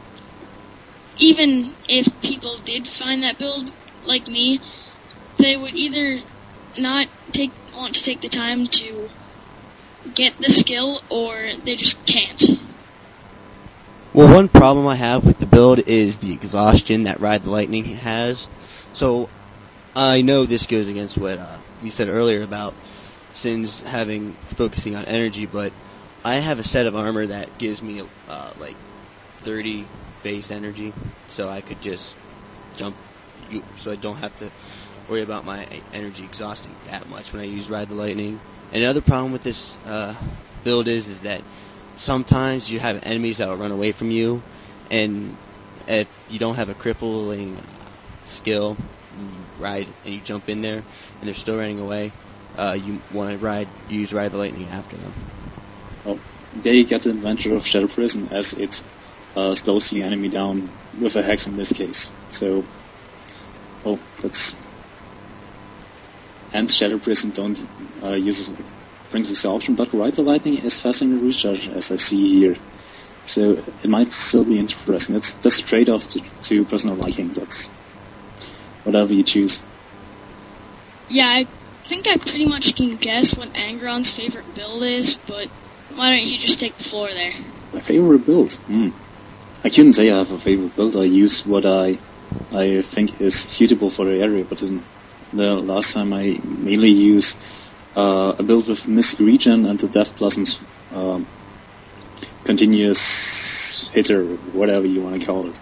even if people did find that build like me, they would either not take want to take the time to get the skill, or they just can't. Well, one problem I have with the build is the exhaustion that Ride the Lightning has. So, I know this goes against what uh, you said earlier about Sins having focusing on energy, but I have a set of armor that gives me uh, like thirty base energy, so I could just jump, so I don't have to worry about my energy exhausting that much when I use Ride the Lightning. Another problem with this uh, build is is that sometimes you have enemies that will run away from you, and if you don't have a crippling skill, you ride and you jump in there, and they're still running away. Uh, you want to ride, you use Ride the Lightning after them. Well, there you get the advantage of Shadow Prison, as it uh, slows the enemy down with a hex in this case. So, oh, that's. And Shadow Prison don't uh, use brings this option, but Ride the Lightning is faster in recharge, as I see here. So it might still be interesting. It's that's a trade-off to, to personal liking. That's whatever you choose. Yeah, I think I pretty much can guess what Angron's favorite build is, but why don't you just take the floor there? My favorite build? Hmm. I couldn't say I have a favorite build. I use what I I think is suitable for the area, but in the last time I mainly use uh, a build with Mystic Regen and the Death Blossoms um, continuous hitter, whatever you want to call it.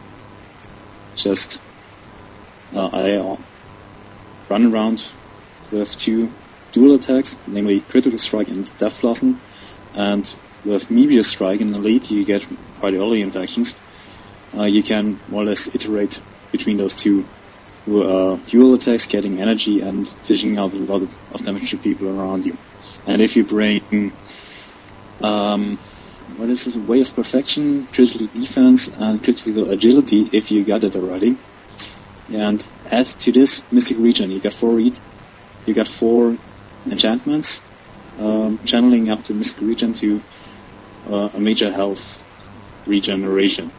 Just uh, I uh, run around with two dual attacks, namely Critical Strike and Death Blossom, and with Meteor Strike in Elite, you get quite early infections. Uh, you can more or less iterate between those two uh, dual attacks, getting energy and dishing out a lot of damage to people around you. And if you bring, um, what is this, Way of Perfection, Critical Defense, and Critical Agility, if you got it already, and add to this Mystic Regen, you got four read, you got four enchantments, um, channeling up the Mystic Regen to uh, a major health regeneration.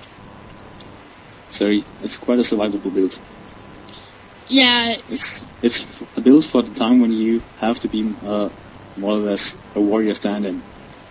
So it's quite a survivable build. Yeah. It's it's a build for the time when you have to be uh, more or less a warrior stand-in.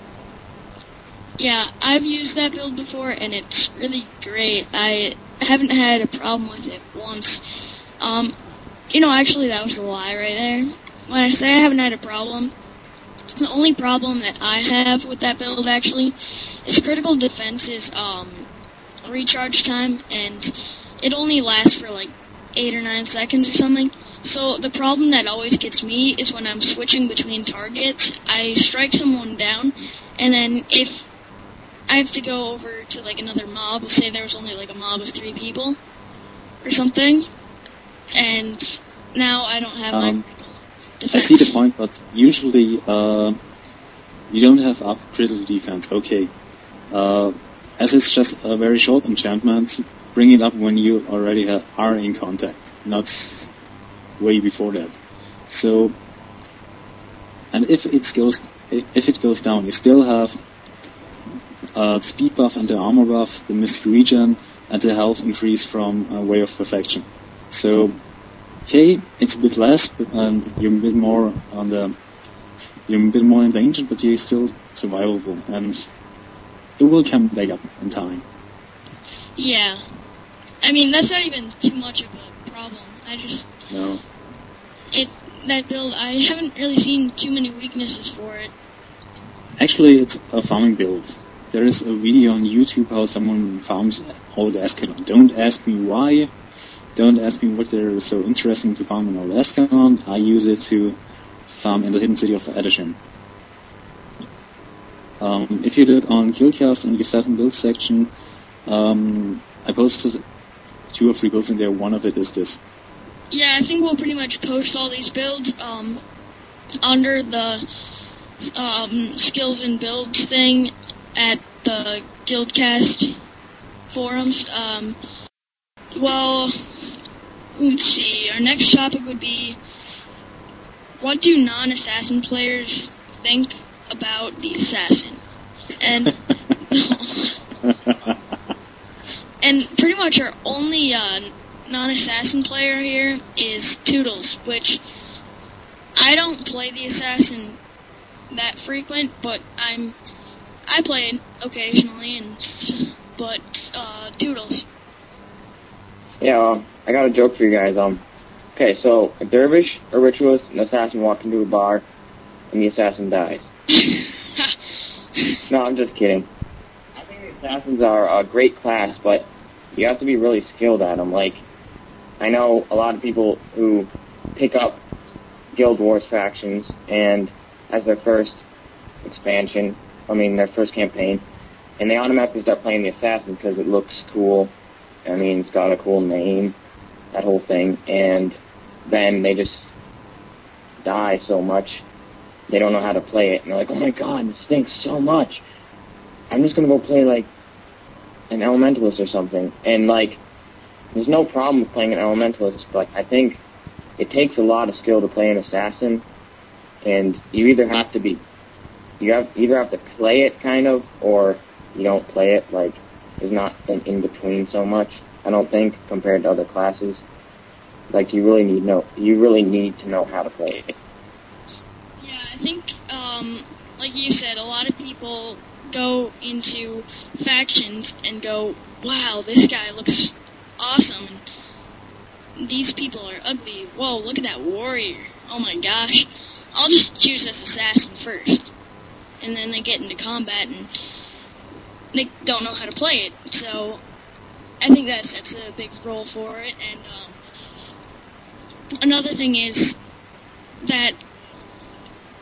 Yeah, I've used that build before, and it's really great. I haven't had a problem with it once. Um, you know, actually, that was a lie right there. When I say I haven't had a problem, the only problem that I have with that build, actually, is critical defense's um, recharge time, and it only lasts for, like, eight or nine seconds or something. So the problem that always gets me is when I'm switching between targets, I strike someone down, and then if I have to go over to, like, another mob, let's say there was only, like, a mob of three people or something, and now I don't have um, my defense. I see the point, but usually uh, you don't have up critical defense. Okay. Uh, as it's just a very short enchantment, bring it up when you already ha- are in contact, not way before that. So, and if it goes if it goes down, you still have uh, speed buff and the armor buff, the Mystic Regen, and the health increase from uh, Way of Perfection. So, okay, it's a bit less, but, and you're a bit more on the you're a bit more in danger, but you're still survivable, and it will come back up in time. Yeah. I mean, that's not even too much of a problem. I just... No. It, that build, I haven't really seen too many weaknesses for it. Actually, it's a farming build. There is a video on YouTube how someone farms Old Ascalon. Don't ask me why. Don't ask me what there is so interesting to farm in Old Ascalon. I use it to farm in the hidden city of Adeshin. Um, if you do it on Guildcast in the seven build section, um, I posted two or three builds in there. One of it is this. Yeah, I think we'll pretty much post all these builds um, under the um, skills and builds thing at the Guildcast forums. Um, well, let's see. Our next topic would be, what do non-assassin players think about the assassin? And and pretty much our only uh, non-assassin player here is Toodles, which I don't play the assassin that frequent, but I'm I play it occasionally, and but uh, Toodles. Yeah, um, I got a joke for you guys. Um, okay, so a dervish, a ritualist, and an assassin walk into a bar, and the assassin dies. No, I'm just kidding. I think the assassins are a great class, but you have to be really skilled at them. Like, I know a lot of people who pick up Guild Wars factions and as their first expansion, I mean their first campaign, and they automatically start playing the assassin because it looks cool. I mean, it's got a cool name, that whole thing, and then they just die so much, they don't know how to play it, and they're like, oh my god, this stinks so much. I'm just gonna go play, like, an Elementalist or something. And, like, there's no problem with playing an Elementalist, but I think it takes a lot of skill to play an Assassin, and you either have to be, you have either have to play it, kind of, or you don't play it. Like, there's not an in-between so much, I don't think, compared to other classes. Like, you really need know, you really need to know how to play it. Yeah, I think, um, like you said, a lot of people go into factions and go, wow, this guy looks awesome, and these people are ugly. Whoa, look at that warrior. Oh my gosh. I'll just choose this assassin first. And then they get into combat and they don't know how to play it. So I think that sets a big role for it. And um, another thing is that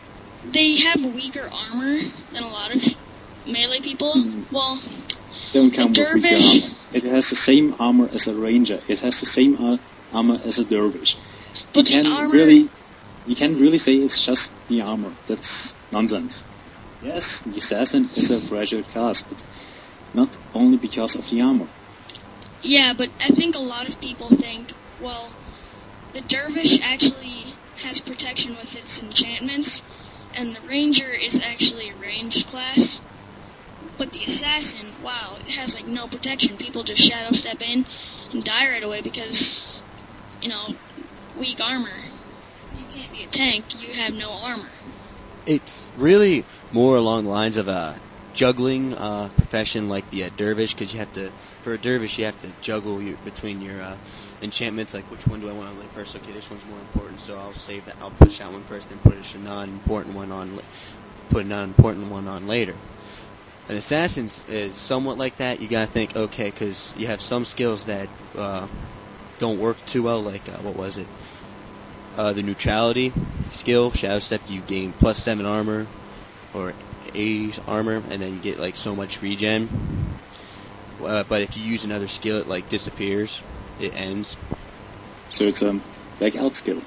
they have weaker armor than a lot of melee people. Mm. Well, Don't count with weaker dervish- armor. It has the same armor as a ranger. It has the same ar- armor as a dervish. But you the can armor- really, you can't really say it's just the armor. That's nonsense. Yes, the assassin is a fragile class, but not only because of the armor. yeah, but I think a lot of people think, well, the dervish actually has protection with its enchantments, and the ranger is actually a ranged class. But the assassin, wow, it has like no protection. People just shadow step in and die right away because, you know, weak armor. You can't be a tank, you have no armor. It's really more along the lines of a juggling uh, profession like the uh, dervish, because you have to, for a dervish, you have to juggle your, between your uh, enchantments, like which one do I want to lay first? Okay, this one's more important, so I'll save that. I'll push that one first, then push a non-important one on, put a non-important one on later. An assassin is somewhat like that. You gotta think, okay, because you have some skills that uh, don't work too well, like uh, what was it? Uh, the neutrality skill, Shadow Step, you gain plus seven armor, or eight armor, and then you get like so much regen. Uh, but if you use another skill, it like disappears. It ends. So it's a blackout skill.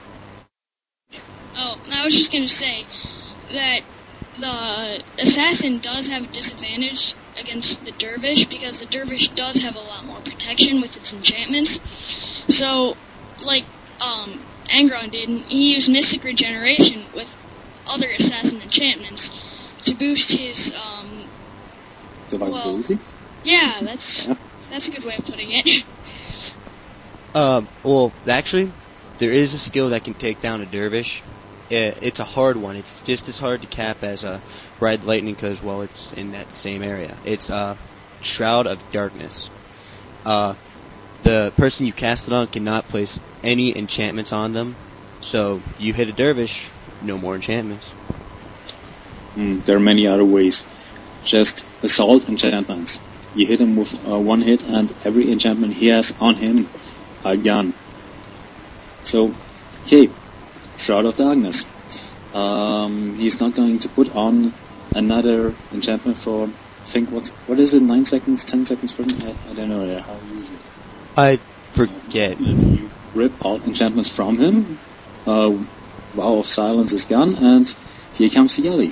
Oh, I was just gonna say that the assassin does have a disadvantage against the dervish because the dervish does have a lot more protection with its enchantments. So, like, um, Angron did, he used Mystic Regeneration with other assassin enchantments to boost his, um, Survivability? well, yeah, that's, Yeah. that's a good way of putting it. Um, well, actually, there is a skill that can take down a dervish. It, it's a hard one. It's just as hard to cap as a Ride Lightning because, well, it's in that same area. It's uh, Shroud of Darkness. Uh, the person you cast it on cannot place any enchantments on them. So you hit a dervish, no more enchantments. Mm, there are many other ways. Just assault enchantments. You hit him with uh, one hit, and every enchantment he has on him are gone. So, okay, Shroud of Darkness. Um, he's not going to put on another enchantment for, I think, what's, what is it, nine seconds, ten seconds for him? I, I don't know how to use it. I forget. You rip all enchantments from him, uh, Vow of Silence is gone, and here comes the Yelly.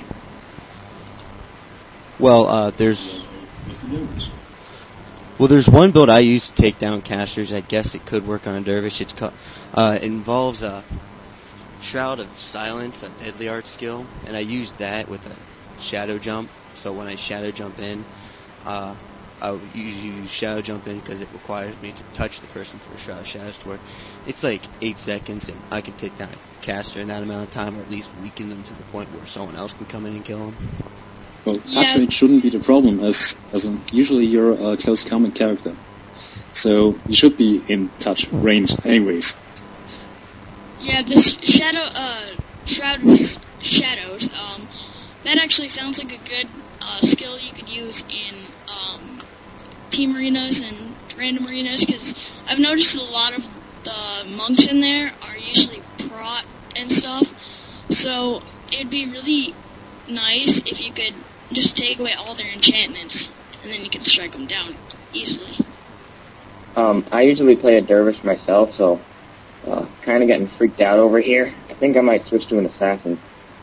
Well, uh, there's well, there's one build I use to take down casters. I guess it could work on a dervish. It's called, uh, it involves a Shroud of Silence, a deadly art skill, and I use that with a shadow jump. So when I shadow jump in, uh, I would usually use shadow jump in because it requires me to touch the person for a Shroud of Shadows to work. It's like eight seconds, and I can take down a caster in that amount of time, or at least weaken them to the point where someone else can come in and kill them. Well, touch Yeah. rate shouldn't be the problem, as as in, usually you're a close combat character, so you should be in touch range, anyways. Yeah, this shadow, uh, Shroud of S- Shadows, um, that actually sounds like a good, uh, skill you could use in, um, team arenas and random arenas, because I've noticed a lot of the monks in there are usually prot and stuff, so it'd be really nice if you could just take away all their enchantments, and then you can strike them down easily. Um, I usually play a dervish myself, so uh, kind of getting freaked out over here. I think I might switch to an assassin.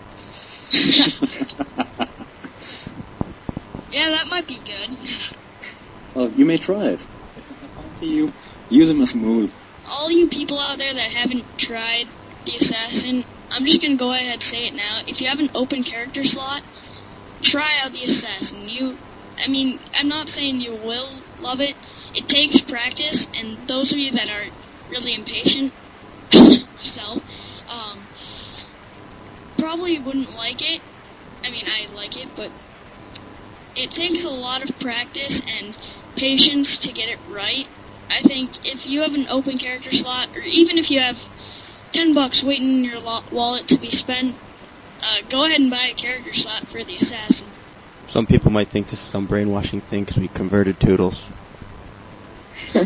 Yeah, that might be good. Well, you may try it. If it's not fun for you, use him as a mule. All you people out there that haven't tried the assassin, I'm just gonna go ahead and say it now. If you have an open character slot, try out the assassin. You, I mean, I'm not saying you will love it. It takes practice, and those of you that are really impatient, myself, um, probably wouldn't like it. I mean, I like it, but it takes a lot of practice and patience to get it right. I think if you have an open character slot, or even if you have ten bucks waiting in your lo- wallet to be spent, uh, go ahead and buy a character slot for the assassin. Some people might think this is some brainwashing thing because we converted Toodles.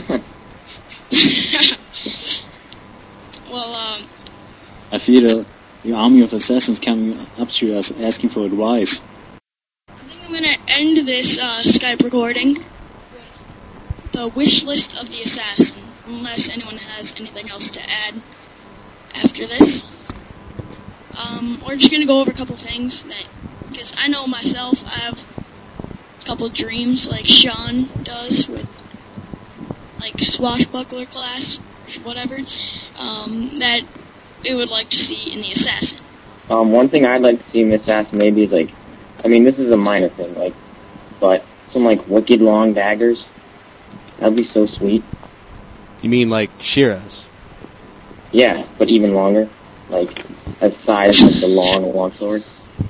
Well, um, I feel the army of assassins coming up to us asking for advice. I think I'm gonna end this uh, Skype recording with the wish list of the assassin, unless anyone has anything else to add after this. Um, we're just gonna go over a couple things that, because I know myself, I have a couple dreams like Sean does with like swashbuckler class, whatever, um, that we would like to see in the assassin. Um, one thing I'd like to see in the assassin maybe is like, I mean, this is a minor thing, like, but some like wicked long daggers. That'd be so sweet. You mean like Shira's? Yeah, but even longer, like as size as the long long sword.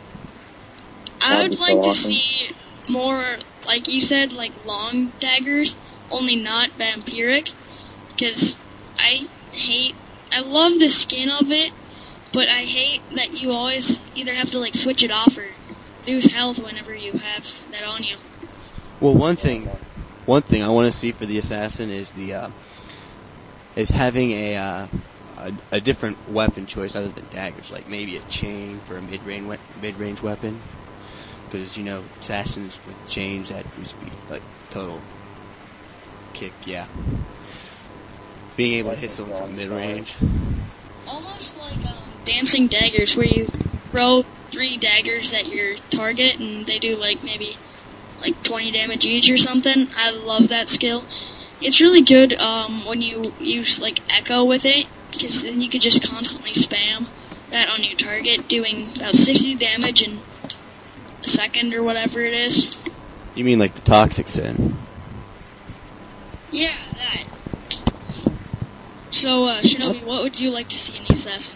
I That'd would be like so to awesome. see more, like you said, like long daggers, only not vampiric, because I hate, I love the skin of it, but I hate that you always either have to like switch it off or lose health whenever you have that on you. Well, one thing, one thing I want to see for the assassin is the uh, is having a, uh, a a different weapon choice other than daggers, like maybe a chain for a mid-range we- mid-range weapon, because you know assassins with chains that boost speed, like total kick, yeah. Being able to hit someone from mid-range. Almost like um, dancing daggers, where you throw three daggers at your target and they do like maybe like twenty damage each or something. I love that skill. It's really good um, when you use like Echo with it, because then you could just constantly spam that on your target, doing about sixty damage in a second or whatever it is. You mean like the Toxic Sin? Yeah, that. So, uh, Shinobi, what would you like to see in the assassin?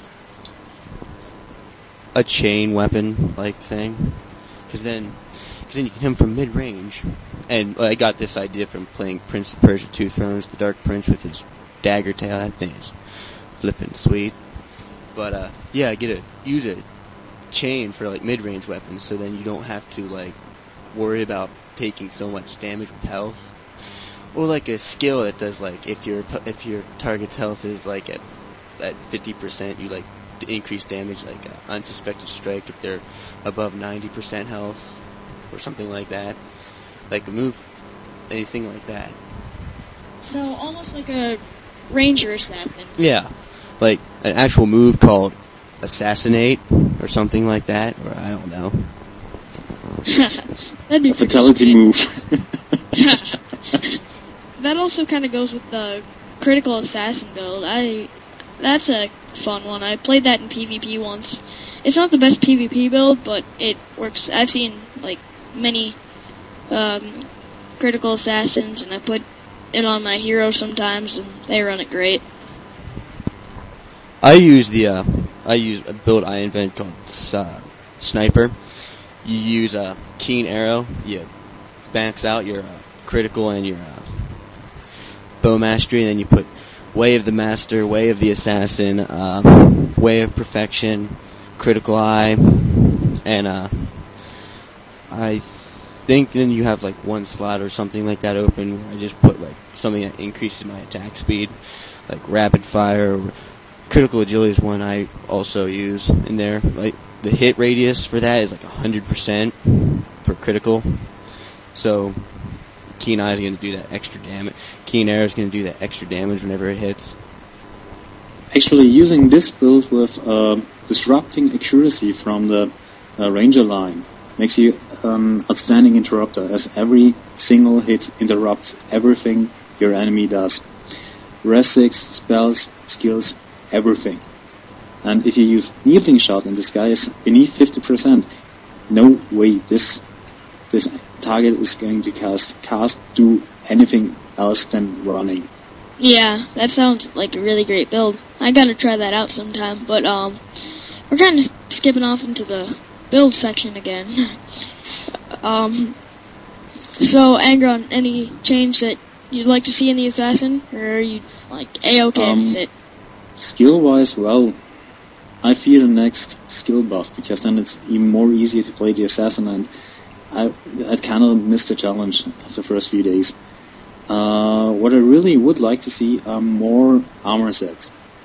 A chain weapon like thing, because then, cause then you can hit him from mid range. And well, I got this idea from playing Prince of Persia: Two Thrones, the Dark Prince with his dagger tail. That thing is flippin' sweet. But uh, yeah, get a use a chain for like mid range weapons, so then you don't have to like worry about taking so much damage with health. Or like a skill that does like if your if your target's health is like at at fifty percent, you like increase damage, like uh, unsuspected strike if they're above ninety percent health or something like that. Like a move, anything like that. So, almost like a ranger assassin. Yeah, like an actual move called assassinate or something like that, or I don't know. That'd be A fatality pretty move. sweet. That also kind of goes with the critical assassin build. I, that's a fun one. I played that in PvP once. It's not the best PvP build, but it works. I've seen like many um, critical assassins, and I put it on my hero sometimes, and they run it great. I use the uh, I use a build I invented called uh, Sniper. You use a keen arrow. You max out your uh, critical and your uh, bow mastery, and then you put Way of the Master, Way of the Assassin, uh, Way of Perfection, Critical Eye, and uh, I think then you have like one slot or something like that open where I just put like something that increases my attack speed, like Rapid Fire. Or Critical Agility is one I also use in there. Like the hit radius for that is like one hundred percent for critical. So Keen Eye is going to do that extra damage. Keen Arrow is going to do that extra damage whenever it hits. Actually, using this build with uh, disrupting accuracy from the uh, Ranger line makes you um, outstanding interrupter, as every single hit interrupts everything your enemy does. Resics, spells, skills, everything. And if you use Needling Shot and this guy is beneath fifty percent, no way this this target is going to cast cast do anything else than running. Yeah, that sounds like a really great build. I gotta try that out sometime, but um, we're kind of skipping off into the build section again. um, so Angron, any change that you'd like to see in the assassin, or are you like A-okay Um, with it? Skill-wise, well, I fear the next skill buff, because then it's even more easier to play the assassin, and I I kind of missed the challenge of the first few days. Uh, what I really would like to see are more armor sets.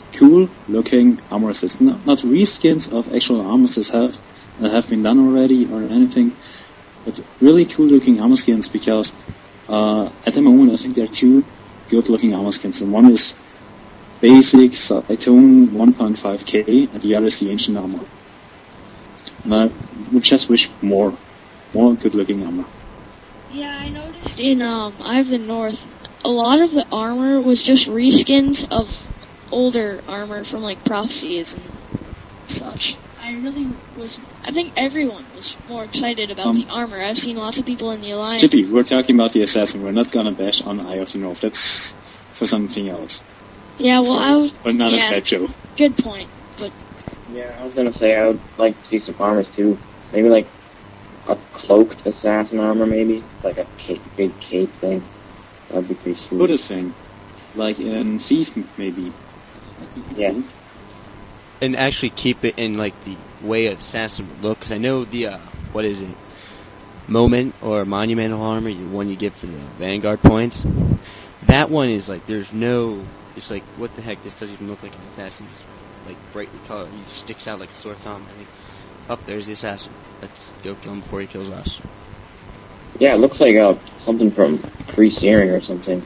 cool looking armor sets. Not, not reskins of actual armor sets have, that have been done already or anything, but really cool looking armor skins because uh, at the moment I think there are two good looking armor skins, and one is basic Saitone one point five K and the other is the ancient armor. And I would just wish more, more good looking armor. Yeah, I noticed in um, Eye of the North, a lot of the armor was just reskins of older armor from like Prophecies and such. I really was, I think everyone was more excited about Um, the armor. I've seen lots of people in the Alliance. Chippy, we're talking about the Assassin, we're not gonna bash on Eye of the North, that's for something else. Yeah, well, I was, But not yeah, a Skype show. good point, but Yeah, I was gonna say I would like to see some armors too. Maybe like a cloaked assassin armor, maybe like a cape, big cape thing. That'd be pretty sweet. Put a thing. Like in Thief, maybe. Yeah. And actually keep it in like the way an assassin would look, because I know the uh, what is it, moment or monumental armor, the one you get for the Vanguard points. That one is like there's no, it's like what the heck, this doesn't even look like an assassin. It's like brightly colored, he sticks out like a sore thumb. I think, up there's the assassin. Let's go kill him before he kills us. Yeah, it looks like uh, something from Pre-Searing or something.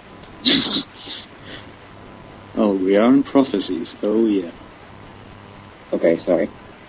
Oh, we are in Prophecies. Oh, yeah. Okay, sorry.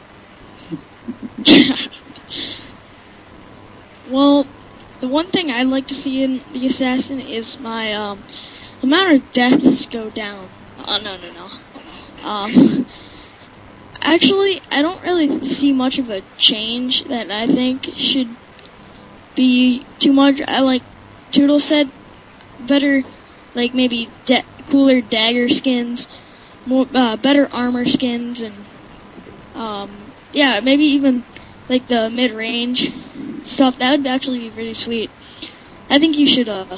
well, the one thing I'd like to see in the Assassin is my um, amount of deaths go down. Oh, no, no, no. Um, actually, I don't really see much of a change that I think should be too much. I like Toodle said, better, like maybe da- cooler dagger skins, more uh, better armor skins, and um, yeah, maybe even like the mid-range stuff. That would actually be pretty sweet. I think you should uh,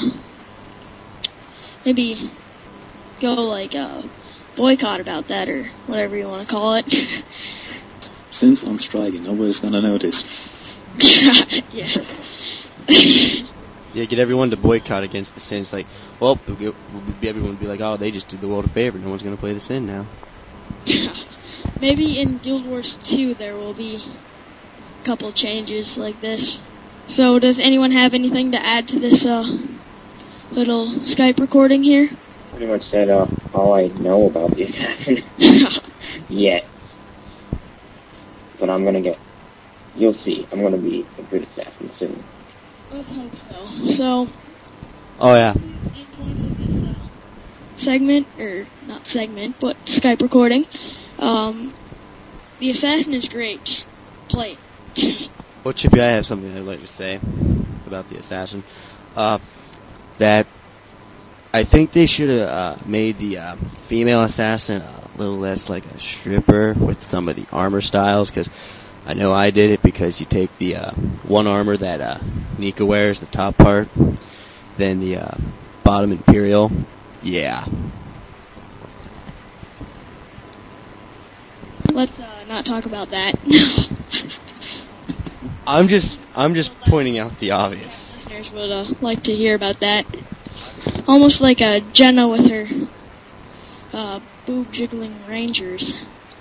maybe go like uh, boycott about that or whatever you want to call it. Since on strike, nobody's gonna notice. yeah. Yeah, get everyone to boycott against the Sins. Like, well, we'll get, we'll be, everyone will be like, oh, they just did the world a favor. No one's going to play the Sin now. Maybe in Guild Wars two there will be a couple changes like this. So, does anyone have anything to add to this uh, little Skype recording here? Pretty much said uh, all I know about the assassin yet. But I'm gonna get. You'll see. I'm gonna be a good assassin soon. Let's hope so. So, Oh, yeah. eight points of this uh, segment, or not segment, but Skype recording. Um, the Assassin is great. Just play it. Well, Chippy, I have something I'd like to say about the Assassin. Uh, that I think they should have uh, made the uh, female Assassin a little less like a stripper with some of the armor styles, because I know I did it, because you take the uh, one armor that uh, Nika wears, the top part, then the uh, bottom Imperial. Yeah. Let's uh, not talk about that. I'm just I'm just pointing out the obvious. Listeners would uh, like to hear about that. Almost like a Jenna with her uh, boob jiggling rangers.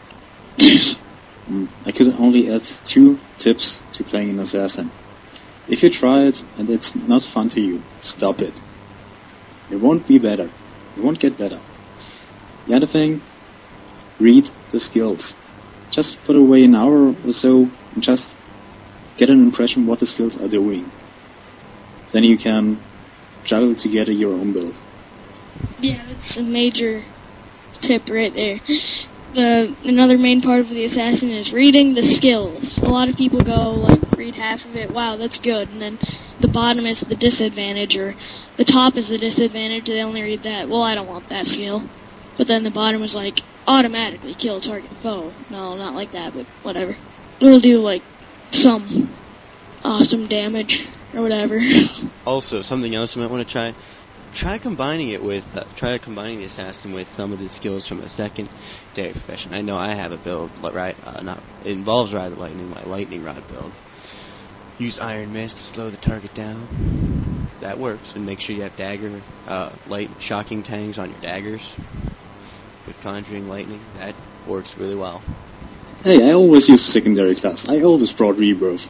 Mm, I could only add two tips to playing an assassin. If you try it and it's not fun to you, stop it. It won't be better. It won't get better. The other thing, read the skills. Just put away an hour or so and just get an impression what the skills are doing. Then you can juggle together your own build. Yeah, that's a major tip right there. The another main part of the Assassin is reading the skills. A lot of people go, like, read half of it, wow, that's good, and then the bottom is the disadvantage, or the top is the disadvantage, they only read that. Well, I don't want that skill. But then the bottom is like, automatically kill target foe. No, not like that, but whatever. It'll do, like, some awesome damage, or whatever. Also, something else you might want to try. Try combining it with, uh, try combining the Assassin with some of the skills from a secondary profession. I know I have a build, right, uh, not, it involves Ride the Lightning, my Lightning Rod build. Use Iron Mist to slow the target down. That works, and make sure you have dagger, uh, light, shocking tangs on your daggers. With Conjuring Lightning. That works really well. Hey, I always use secondary class. I always brought Rebirth.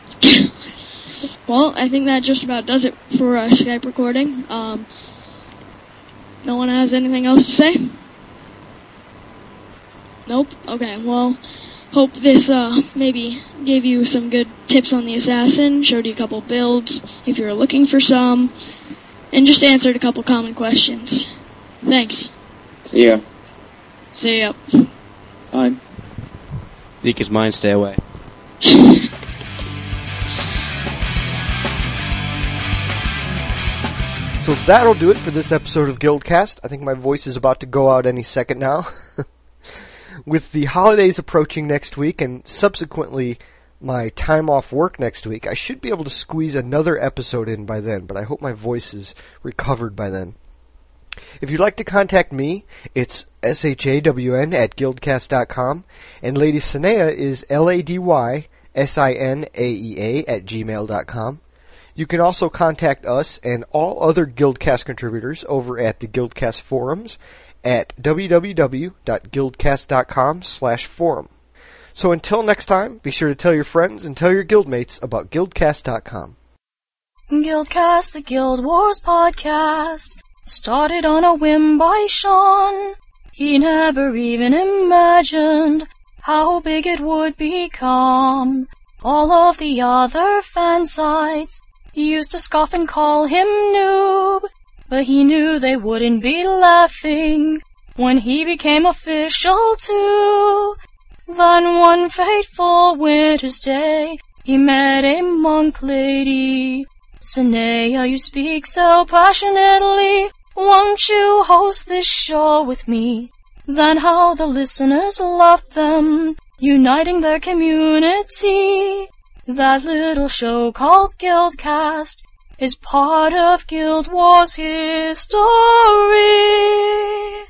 Well, I think that just about does it for our Skype recording. Um, no one has anything else to say? Nope? Okay, well, hope this uh, maybe gave you some good tips on the assassin, showed you a couple builds if you're looking for some, and just answered a couple common questions. Thanks. See ya. See ya. Bye. Because mine stay away. So that'll do it for this episode of Guildcast. I think my voice is about to go out any second now. With the holidays approaching next week and subsequently my time off work next week, I should be able to squeeze another episode in by then, but I hope my voice is recovered by then. If you'd like to contact me, it's S H A W N at guildcast dot com, and Lady Sinea is L A D Y S I N A E A at gmail dot com. You can also contact us and all other Guildcast contributors over at the Guildcast forums at w w w dot guildcast dot com slash forum. So until next time, be sure to tell your friends and tell your guildmates about guildcast dot com. Guildcast, the Guild Wars podcast, started on a whim by Sean. He never even imagined how big it would become. All of the other fan sites used to scoff and call him noob, but he knew they wouldn't be laughing when he became official too. Then one fateful winter's day, he met a monk lady. Sinea, you speak so passionately, won't you host this show with me? Then how the listeners loved them, uniting their community. That little show called Guildcast is part of Guild Wars history.